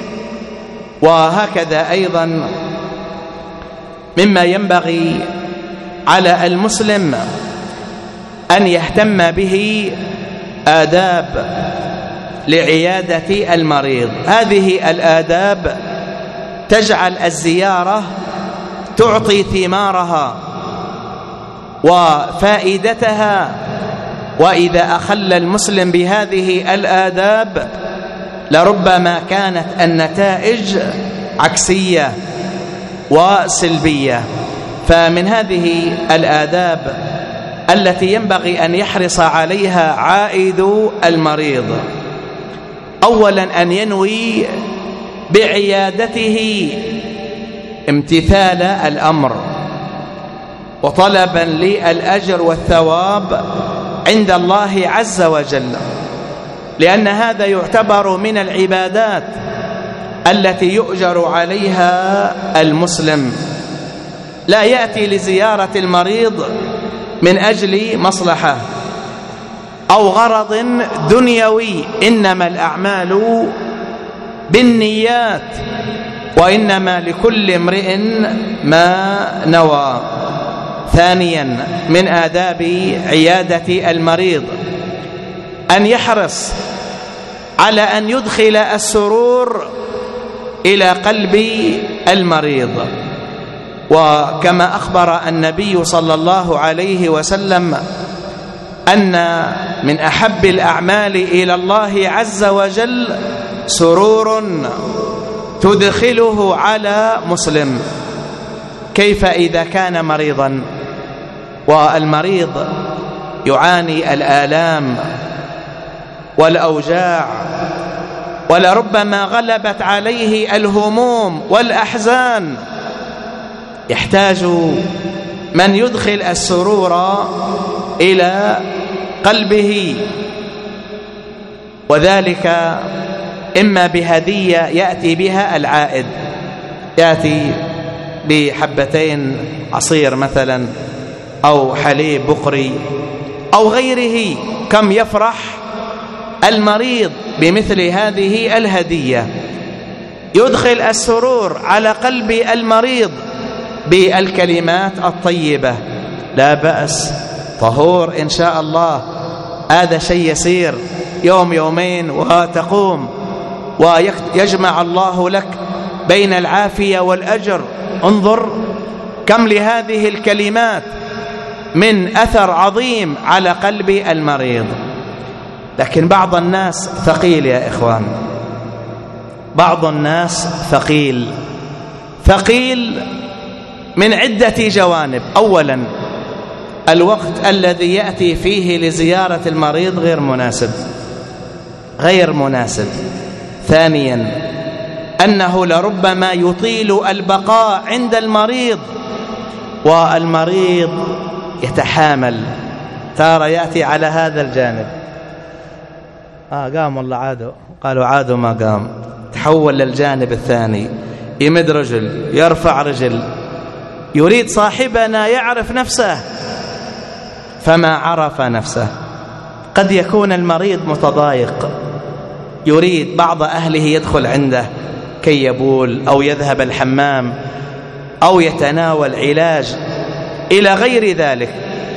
وهكذا أيضا مما ينبغي على المسلم أن يهتم به آداب لعيادة المريض. هذه الآداب تجعل الزيارة تعطي ثمارها وفائدتها، وإذا أخل المسلم بهذه الآداب لربما كانت النتائج عكسية وسلبية. فمن هذه الآداب التي ينبغي أن يحرص عليها عائد المريض: أولا أن ينوي بعيادته امتثال الأمر وطلبا للأجر والثواب عند الله عز وجل، لأن هذا يعتبر من العبادات التي يؤجر عليها المسلم. لا يأتي لزيارة المريض من أجل مصلحة أو غرض دنيوي، إنما الأعمال بالنيات وإنما لكل امرئ ما نوى. ثانيا من آداب عيادة المريض أن يحرص على أن يدخل السرور إلى قلب المريض. وكما أخبر النبي صلى الله عليه وسلم أن من أحب الأعمال إلى الله عز وجل سرور تدخله على مسلم. كيف إذا كان مريضا؟ والمريض يعاني الآلام والأوجاع، ولربما غلبت عليه الهموم والأحزان، يحتاج من يدخل السرور إلى قلبه، وذلك إما بهدية يأتي بها العائد، يأتي بحبتين عصير مثلا أو حليب بقري أو غيره. كم يفرح المريض بمثل هذه الهدية. يدخل السرور على قلب المريض بالكلمات الطيبة: لا بأس، طهور إن شاء الله، هذا شيء يسير، يوم يومين وتقوم، ويجمع الله لك بين العافية والأجر. انظر كم لهذه الكلمات من أثر عظيم على قلب المريض. لكن بعض الناس ثقيل يا إخوان، بعض الناس ثقيل ثقيل من عدة جوانب. أولا، الوقت الذي يأتي فيه لزيارة المريض غير مناسب غير مناسب. ثانيا، أنه لربما يطيل البقاء عند المريض، والمريض يتحامل، ترى يأتي على هذا الجانب. آه قام والله عادوا، قالوا عادوا ما قام، تحول للجانب الثاني، يمد رجل يرفع رجل. يريد صاحبنا يعرف نفسه فما عرف نفسه. قد يكون المريض متضايق، يريد بعض أهله يدخل عنده كي يبول أو يذهب الحمام أو يتناول علاج إلى غير ذلك.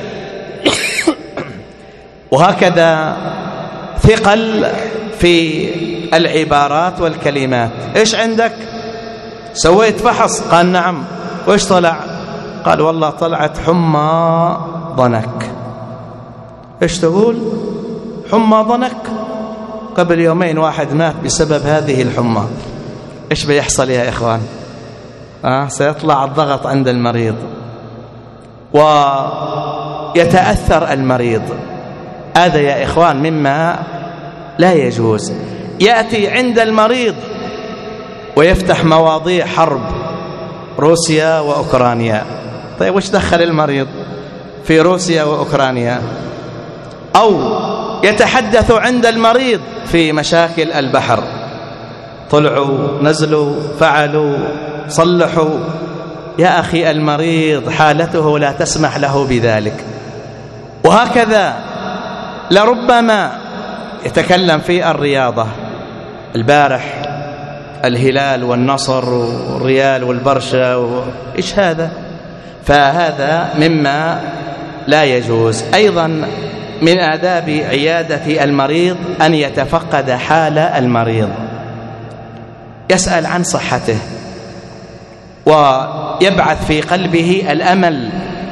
وهكذا ثقل في العبارات والكلمات. إيش عندك؟ سويت فحص؟ قال نعم. وإيش طلع؟ قال والله طلعت حمى ضنك. إيش تقول؟ حمى ضنك؟ قبل يومين واحد مات بسبب هذه الحمى. إيش بيحصل يا إخوان؟ آه سيطلع الضغط عند المريض ويتأثر المريض. هذا يا إخوان مما لا يجوز. يأتي عند المريض ويفتح مواضيع حرب روسيا وأوكرانيا. طيب وش دخل المريض في روسيا وأوكرانيا؟ أو يتحدث عند المريض في مشاكل البحر، طلعوا نزلوا فعلوا صلحوا. يا أخي المريض حالته لا تسمح له بذلك. وهكذا لربما يتكلم في الرياضة، البارح الهلال والنصر والريال والبرشا و... إيش هذا؟ فهذا مما لا يجوز. أيضا من آداب عيادة المريض أن يتفقد حال المريض، يسأل عن صحته ويبعث في قلبه الأمل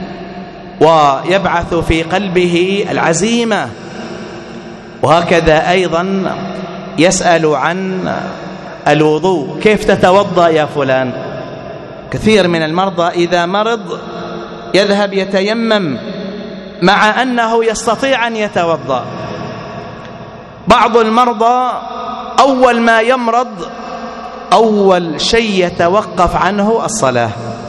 ويبعث في قلبه العزيمة. وهكذا أيضا يسأل عن الوضوء، كيف تتوضأ يا فلان؟ كثير من المرضى إذا مرض يذهب يتيمم مع أنه يستطيع أن يتوضأ. بعض المرضى أول ما يمرض أول شيء يتوقف عنه الصلاة.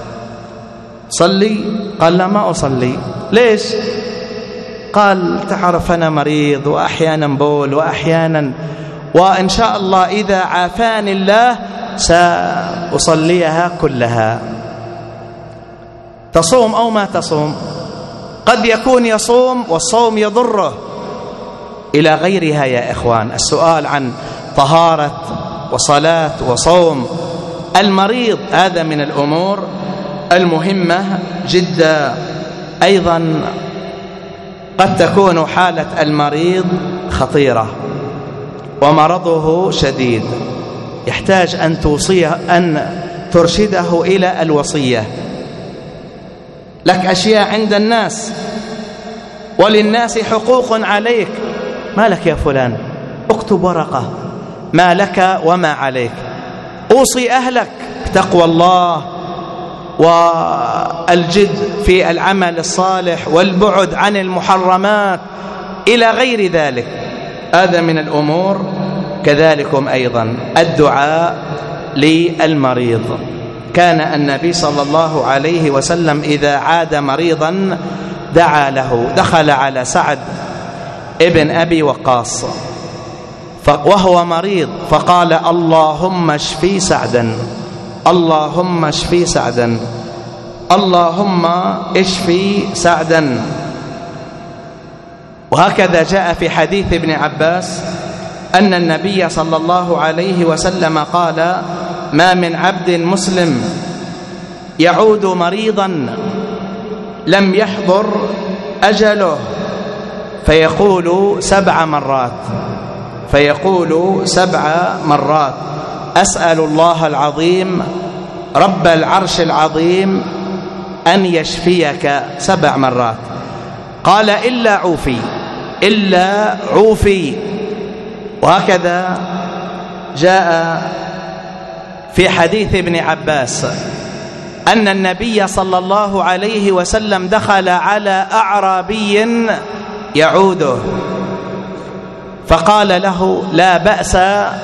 صلي؟ قال لا ما أصلي. ليش؟ قال تعرف أنا مريض وأحيانا بول وأحيانا، وإن شاء الله إذا عافاني الله سأصليها كلها. تصوم أو ما تصوم؟ قد يكون يصوم والصوم يضره إلى غيرها. يا إخوان السؤال عن طهارة وصلاة وصوم المريض هذا من الأمور المهمة جدا. أيضا قد تكون حالة المريض خطيرة ومرضه شديد، يحتاج أن توصيه أن ترشده إلى الوصية. لك أشياء عند الناس وللناس حقوق عليك، ما لك يا فلان؟ اكتب ورقة ما لك وما عليك. أوصي أهلك بتقوى الله والجد في العمل الصالح والبعد عن المحرمات إلى غير ذلك. هذا من الأمور. كذلكم أيضا الدعاء للمريض. كان النبي صلى الله عليه وسلم إذا عاد مريضا دعا له. دخل على سعد ابن أبي وقاص وهو مريض فقال اللهم اشفي سعدا، اللهم اشفي سعدا، اللهم اشفي سعدا. وهكذا جاء في حديث ابن عباس أن النبي صلى الله عليه وسلم قال ما من عبد مسلم يعود مريضا لم يحضر أجله فيقول سبع مرات فيقول سبع مرات أسأل الله العظيم رب العرش العظيم أن يشفيك سبع مرات. قال إلا عوفي إلا عوفي. وهكذا جاء في حديث ابن عباس أن النبي صلى الله عليه وسلم دخل على أعرابي يعوده فقال له: لا بأس،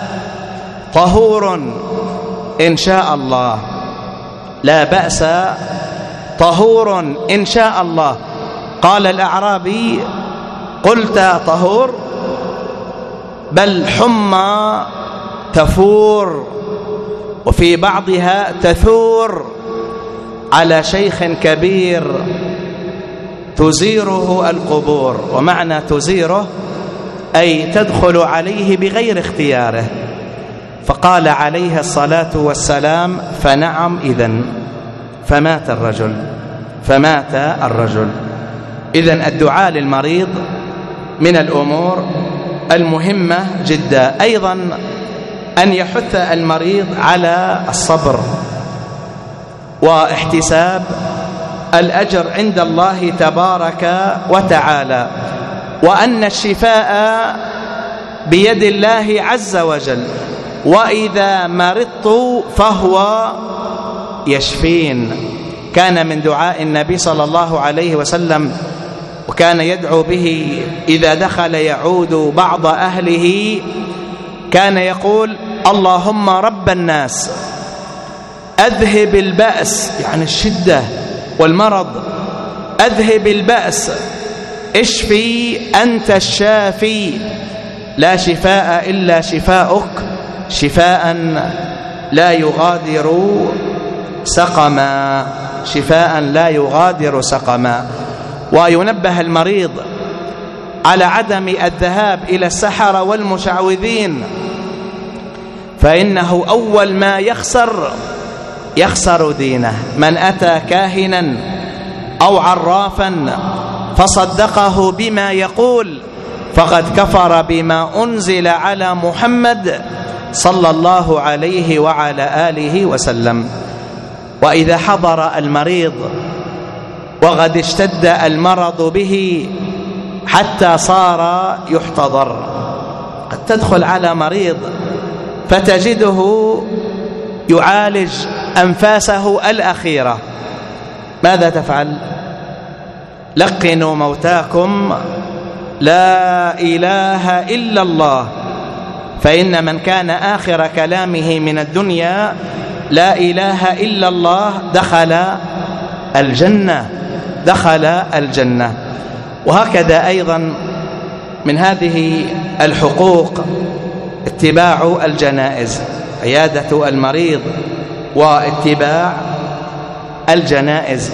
طهور إن شاء الله، لا بأس، طهور إن شاء الله. قال الأعرابي: قلت طهور؟ بل حمى تفور وفي بعضها تثور على شيخ كبير تزيره القبور. ومعنى تزيره أي تدخل عليه بغير اختياره. فقال عليه الصلاة والسلام: فنعم إذن. فمات الرجل فمات الرجل إذن الدعاء للمريض من الأمور المهمة جدا. أيضا أن يحث المريض على الصبر واحتساب الأجر عند الله تبارك وتعالى، وأن الشفاء بيد الله عز وجل، وإذا مرضت فهو يشفين. كان من دعاء النبي صلى الله عليه وسلم وكان يدعو به إذا دخل يعود بعض أهله، كان يقول: اللهم رب الناس أذهب البأس، يعني الشدة والمرض، أذهب البأس، اشفي أنت الشافي، لا شفاء إلا شفاؤك، شفاء لا يغادر سقما، شفاء لا يغادر سقما. وينبه المريض على عدم الذهاب إلى السحرة والمشعوذين، فإنه أول ما يخسر يخسر دينه. من أتى كاهنا أو عرافا فصدقه بما يقول فقد كفر بما أنزل على محمد صلى الله عليه وعلى آله وسلم. وإذا حضر المريض وقد اشتد المرض به حتى صار يحتضر، قد تدخل على مريض فتجده يعالج أنفاسه الأخيرة، ماذا تفعل؟ لقنوا موتاكم لا إله إلا الله، فإن من كان آخر كلامه من الدنيا لا إله إلا الله دخل الجنة، دخل الجنة. وهكذا أيضا من هذه الحقوق اتباع الجنائز، عيادة المريض واتباع الجنائز.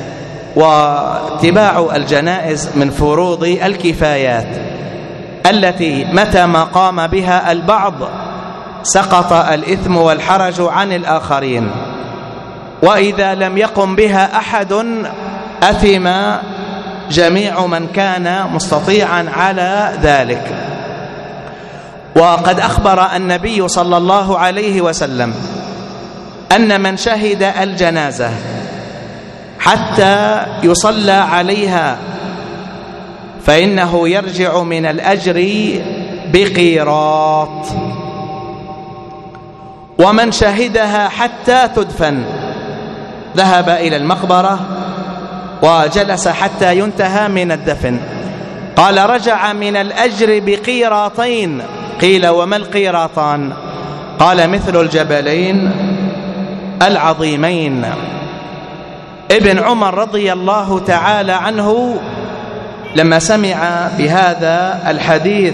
واتباع الجنائز من فروض الكفايات التي متى ما قام بها البعض سقط الإثم والحرج عن الآخرين، وإذا لم يقم بها أحد أثم جميع من كان مستطيعا على ذلك. وقد أخبر النبي صلى الله عليه وسلم أن من شهد الجنازة حتى يصلى عليها فإنه يرجع من الأجر بقيراط، ومن شهدها حتى تدفن ذهب إلى المقبرة وجلس حتى ينتهى من الدفن، قال رجع من الأجر بقيراطين. قيل: وما القيراطان؟ قال: مثل الجبلين العظيمين. ابن عمر رضي الله تعالى عنه لما سمع بهذا الحديث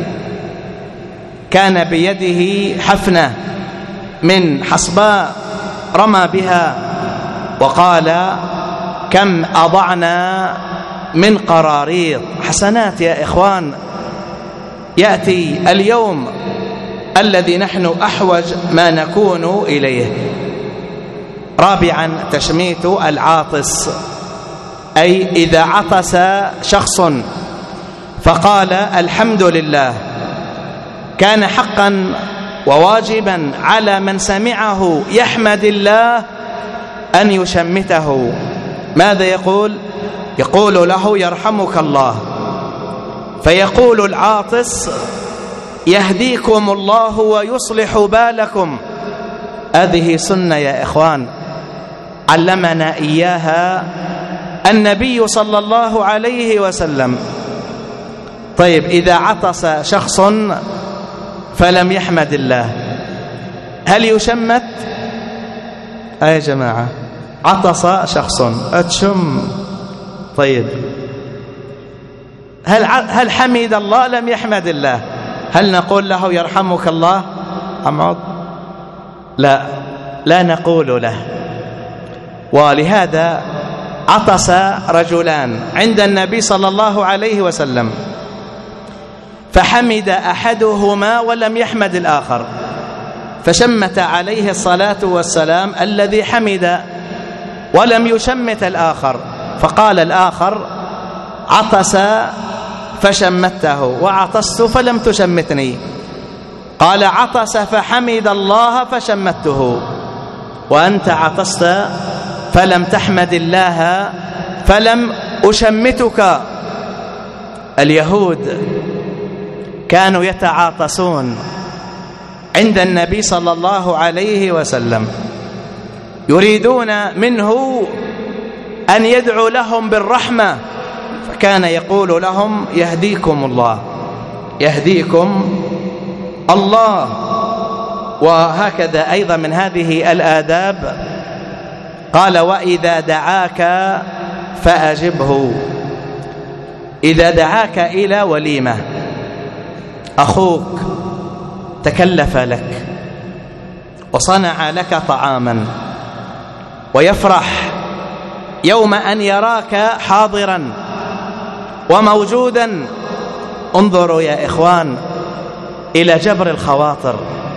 كان بيده حفنة من حصباء رمى بها وقال: كم أضعنا من قراريط، حسنات يا إخوان. يأتي اليوم الذي نحن أحوج ما نكون إليه. رابعا تشميت العاطس، أي إذا عطس شخص فقال الحمد لله، كان حقا وواجبا على من سمعه يحمد الله أن يشمته. ماذا يقول؟ يقول له يرحمك الله، فيقول العاطس يهديكم الله ويصلح بالكم، هذه سنة يا إخوان علمنا إياها النبي صلى الله عليه وسلم. طيب إذا عطس شخص فلم يحمد الله هل يشمت؟ أي جماعة عطس شخص أتشم، طيب هل هل حمد الله؟ لم يحمد الله، هل نقول له يرحمك الله أمعض؟ لا، لا نقول له. ولهذا عطس رجلان عند النبي صلى الله عليه وسلم فحمد أحدهما ولم يحمد الآخر، فشمت عليه الصلاة والسلام الذي حمد ولم يشمت الآخر، فقال الآخر عطس فشمته وعطست فلم تشمتني، قال عطس فحمد الله فشمته وأنت عطست فلم تحمد الله فلم أشمتك. اليهود كانوا يتعاطسون عند النبي صلى الله عليه وسلم يريدون منه أن يدعو لهم بالرحمة، فكان يقول لهم يهديكم الله يهديكم الله. وهكذا أيضا من هذه الآداب قال وإذا دعاك فأجبه. إذا دعاك إلى وليمة، أخوك تكلف لك وصنع لك طعاما ويفرح يوم أن يراك حاضرا وموجودا، انظروا يا إخوان إلى جبر الخواطر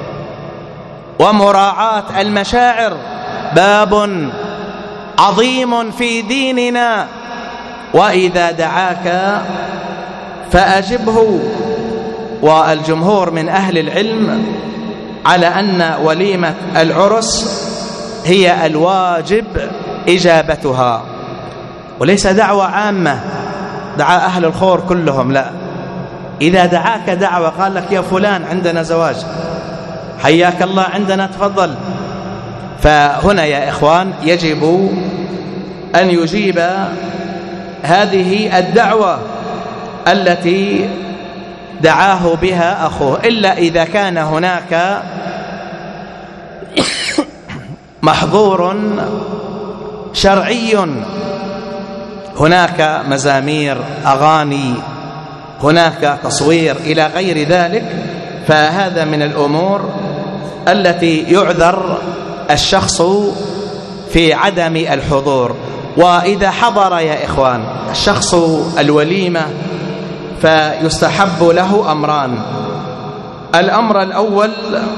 ومراعاة المشاعر، باب عظيم في ديننا. وإذا دعاك فأجبه. والجمهور من أهل العلم على أن وليمة العرس هي الواجب إجابتها، وليس دعوة عامة دعا أهل الخور كلهم، لا، إذا دعاك دعوة قال لك يا فلان عندنا زواج، حياك الله عندنا تفضل، فهنا يا إخوان يجب أن يجيب هذه الدعوة التي دعاه بها أخوه، إلا إذا كان هناك محظور شرعي، هناك مزامير، أغاني، هناك تصوير إلى غير ذلك، فهذا من الأمور التي يعذر الشخص في عدم الحضور. وإذا حضر يا إخوان الشخص الوليمة فيستحب له أمران. الأمر الأول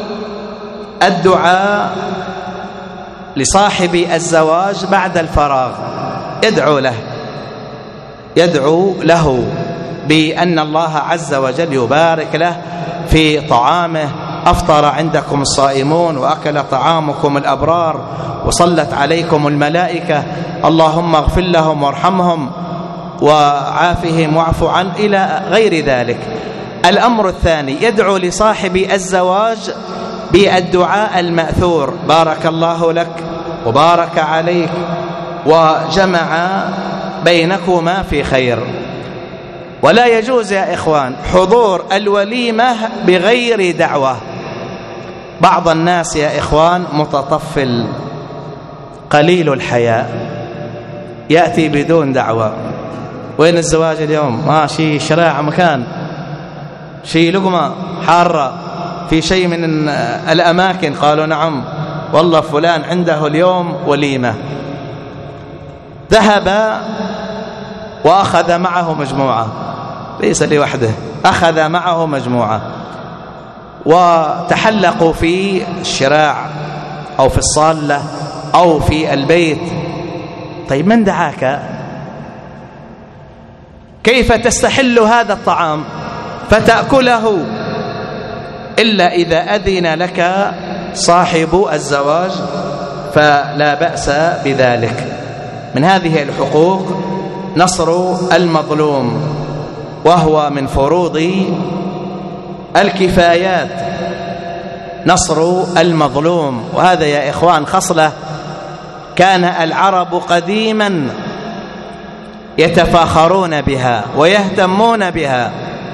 الدعاء لصاحب الزواج بعد الفراغ، يدعو له يدعو له بأن الله عز وجل يبارك له في طعامه، أفطر عندكم الصائمون وأكل طعامكم الأبرار وصلت عليكم الملائكة، اللهم اغفر لهم وارحمهم وعافهم واعف عن إلى غير ذلك. الأمر الثاني يدعو لصاحب الزواج بالدعاء المأثور، بارك الله لك وبارك عليك وجمع بينكما في خير. ولا يجوز يا إخوان حضور الوليمة بغير دعوة. بعض الناس يا إخوان متطفل قليل الحياء، يأتي بدون دعوة. وين الزواج اليوم؟ ما شي شراع مكان، شي لقمة حارة في شيء من الأماكن، قالوا نعم والله فلان عنده اليوم وليمة. ذهب وأخذ معه مجموعة، ليس لوحده، أخذ معه مجموعة وتحلقوا في الشراع أو في الصالة أو في البيت. طيب من دعاك؟ كيف تستحل هذا الطعام فتأكله إلا إذا أذن لك صاحب الزواج فلا بأس بذلك. من هذه الحقوق نصر المظلوم، وهو من فروض الكفايات. نصر المظلوم. وهذا يا إخوان خصلة كان العرب قديما يتفاخرون بها ويهتمون بها.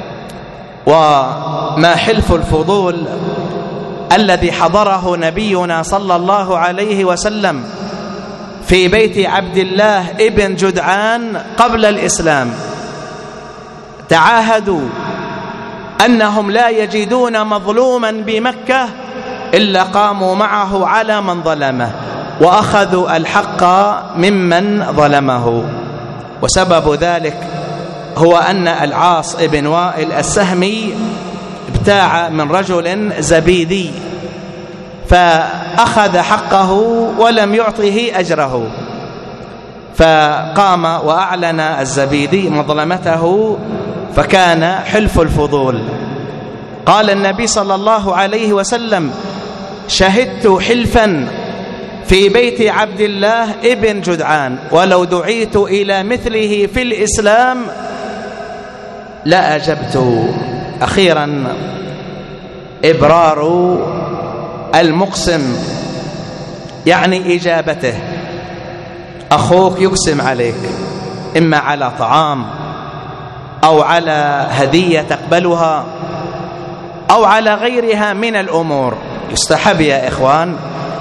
وما حلف الفضول الذي حضره نبينا صلى الله عليه وسلم في بيت عبد الله ابن جدعان قبل الإسلام، تعاهدوا أنهم لا يجدون مظلوما بمكة إلا قاموا معه على من ظلمه وأخذوا الحق ممن ظلمه. وسبب ذلك هو أن العاص ابن وائل السهمي ابتاع من رجل زبيدي فأخذ حقه ولم يعطه أجره، فقام وأعلن الزبيدي مظلمته، فكان حلف الفضول. قال النبي صلى الله عليه وسلم: شهدت حلفا في بيت عبد الله ابن جدعان ولو دعيت إلى مثله في الإسلام لا أجبت. أخيرا إبرار المقسم يعني إجابته. أخوك يقسم عليك إما على طعام أو على هدية تقبلها أو على غيرها من الأمور، يستحب يا إخوان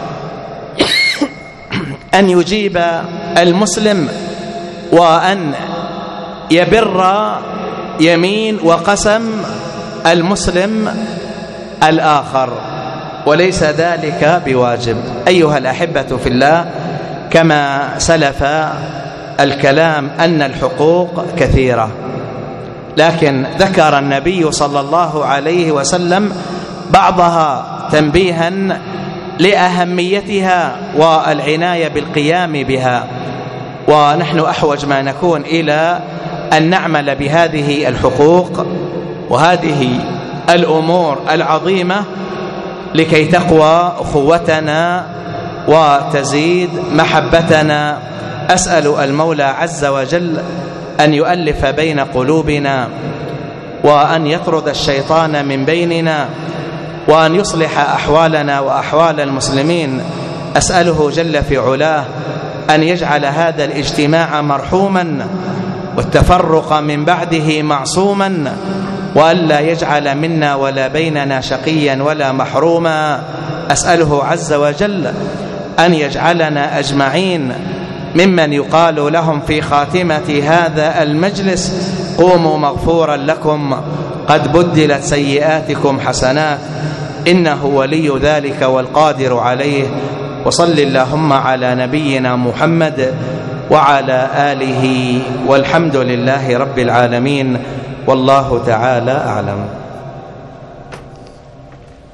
أن يجيب المسلم وأن يبر يمين وقسم المسلم الآخر، وليس ذلك بواجب. أيها الأحبة في الله، كما سلف الكلام أن الحقوق كثيرة، لكن ذكر النبي صلى الله عليه وسلم بعضها تنبيها لأهميتها والعناية بالقيام بها، ونحن أحوج ما نكون إلى أن نعمل بهذه الحقوق وهذه الأمور العظيمة لكي تقوى أخوتنا وتزيد محبتنا. أسأل المولى عز وجل أن يؤلف بين قلوبنا وأن يطرد الشيطان من بيننا وأن يصلح أحوالنا وأحوال المسلمين. أسأله جل في علاه أن يجعل هذا الاجتماع مرحوما والتفرق من بعده معصوما، وألا يجعل منا ولا بيننا شقيا ولا محروما. أسأله عز وجل أن يجعلنا أجمعين ممن يقال لهم في خاتمة هذا المجلس: قوموا مغفورا لكم قد بدلت سيئاتكم حسنات، إنه ولي ذلك والقادر عليه. وصل اللهم على نبينا محمد وعلى آله، والحمد لله رب العالمين، والله تعالى أعلم.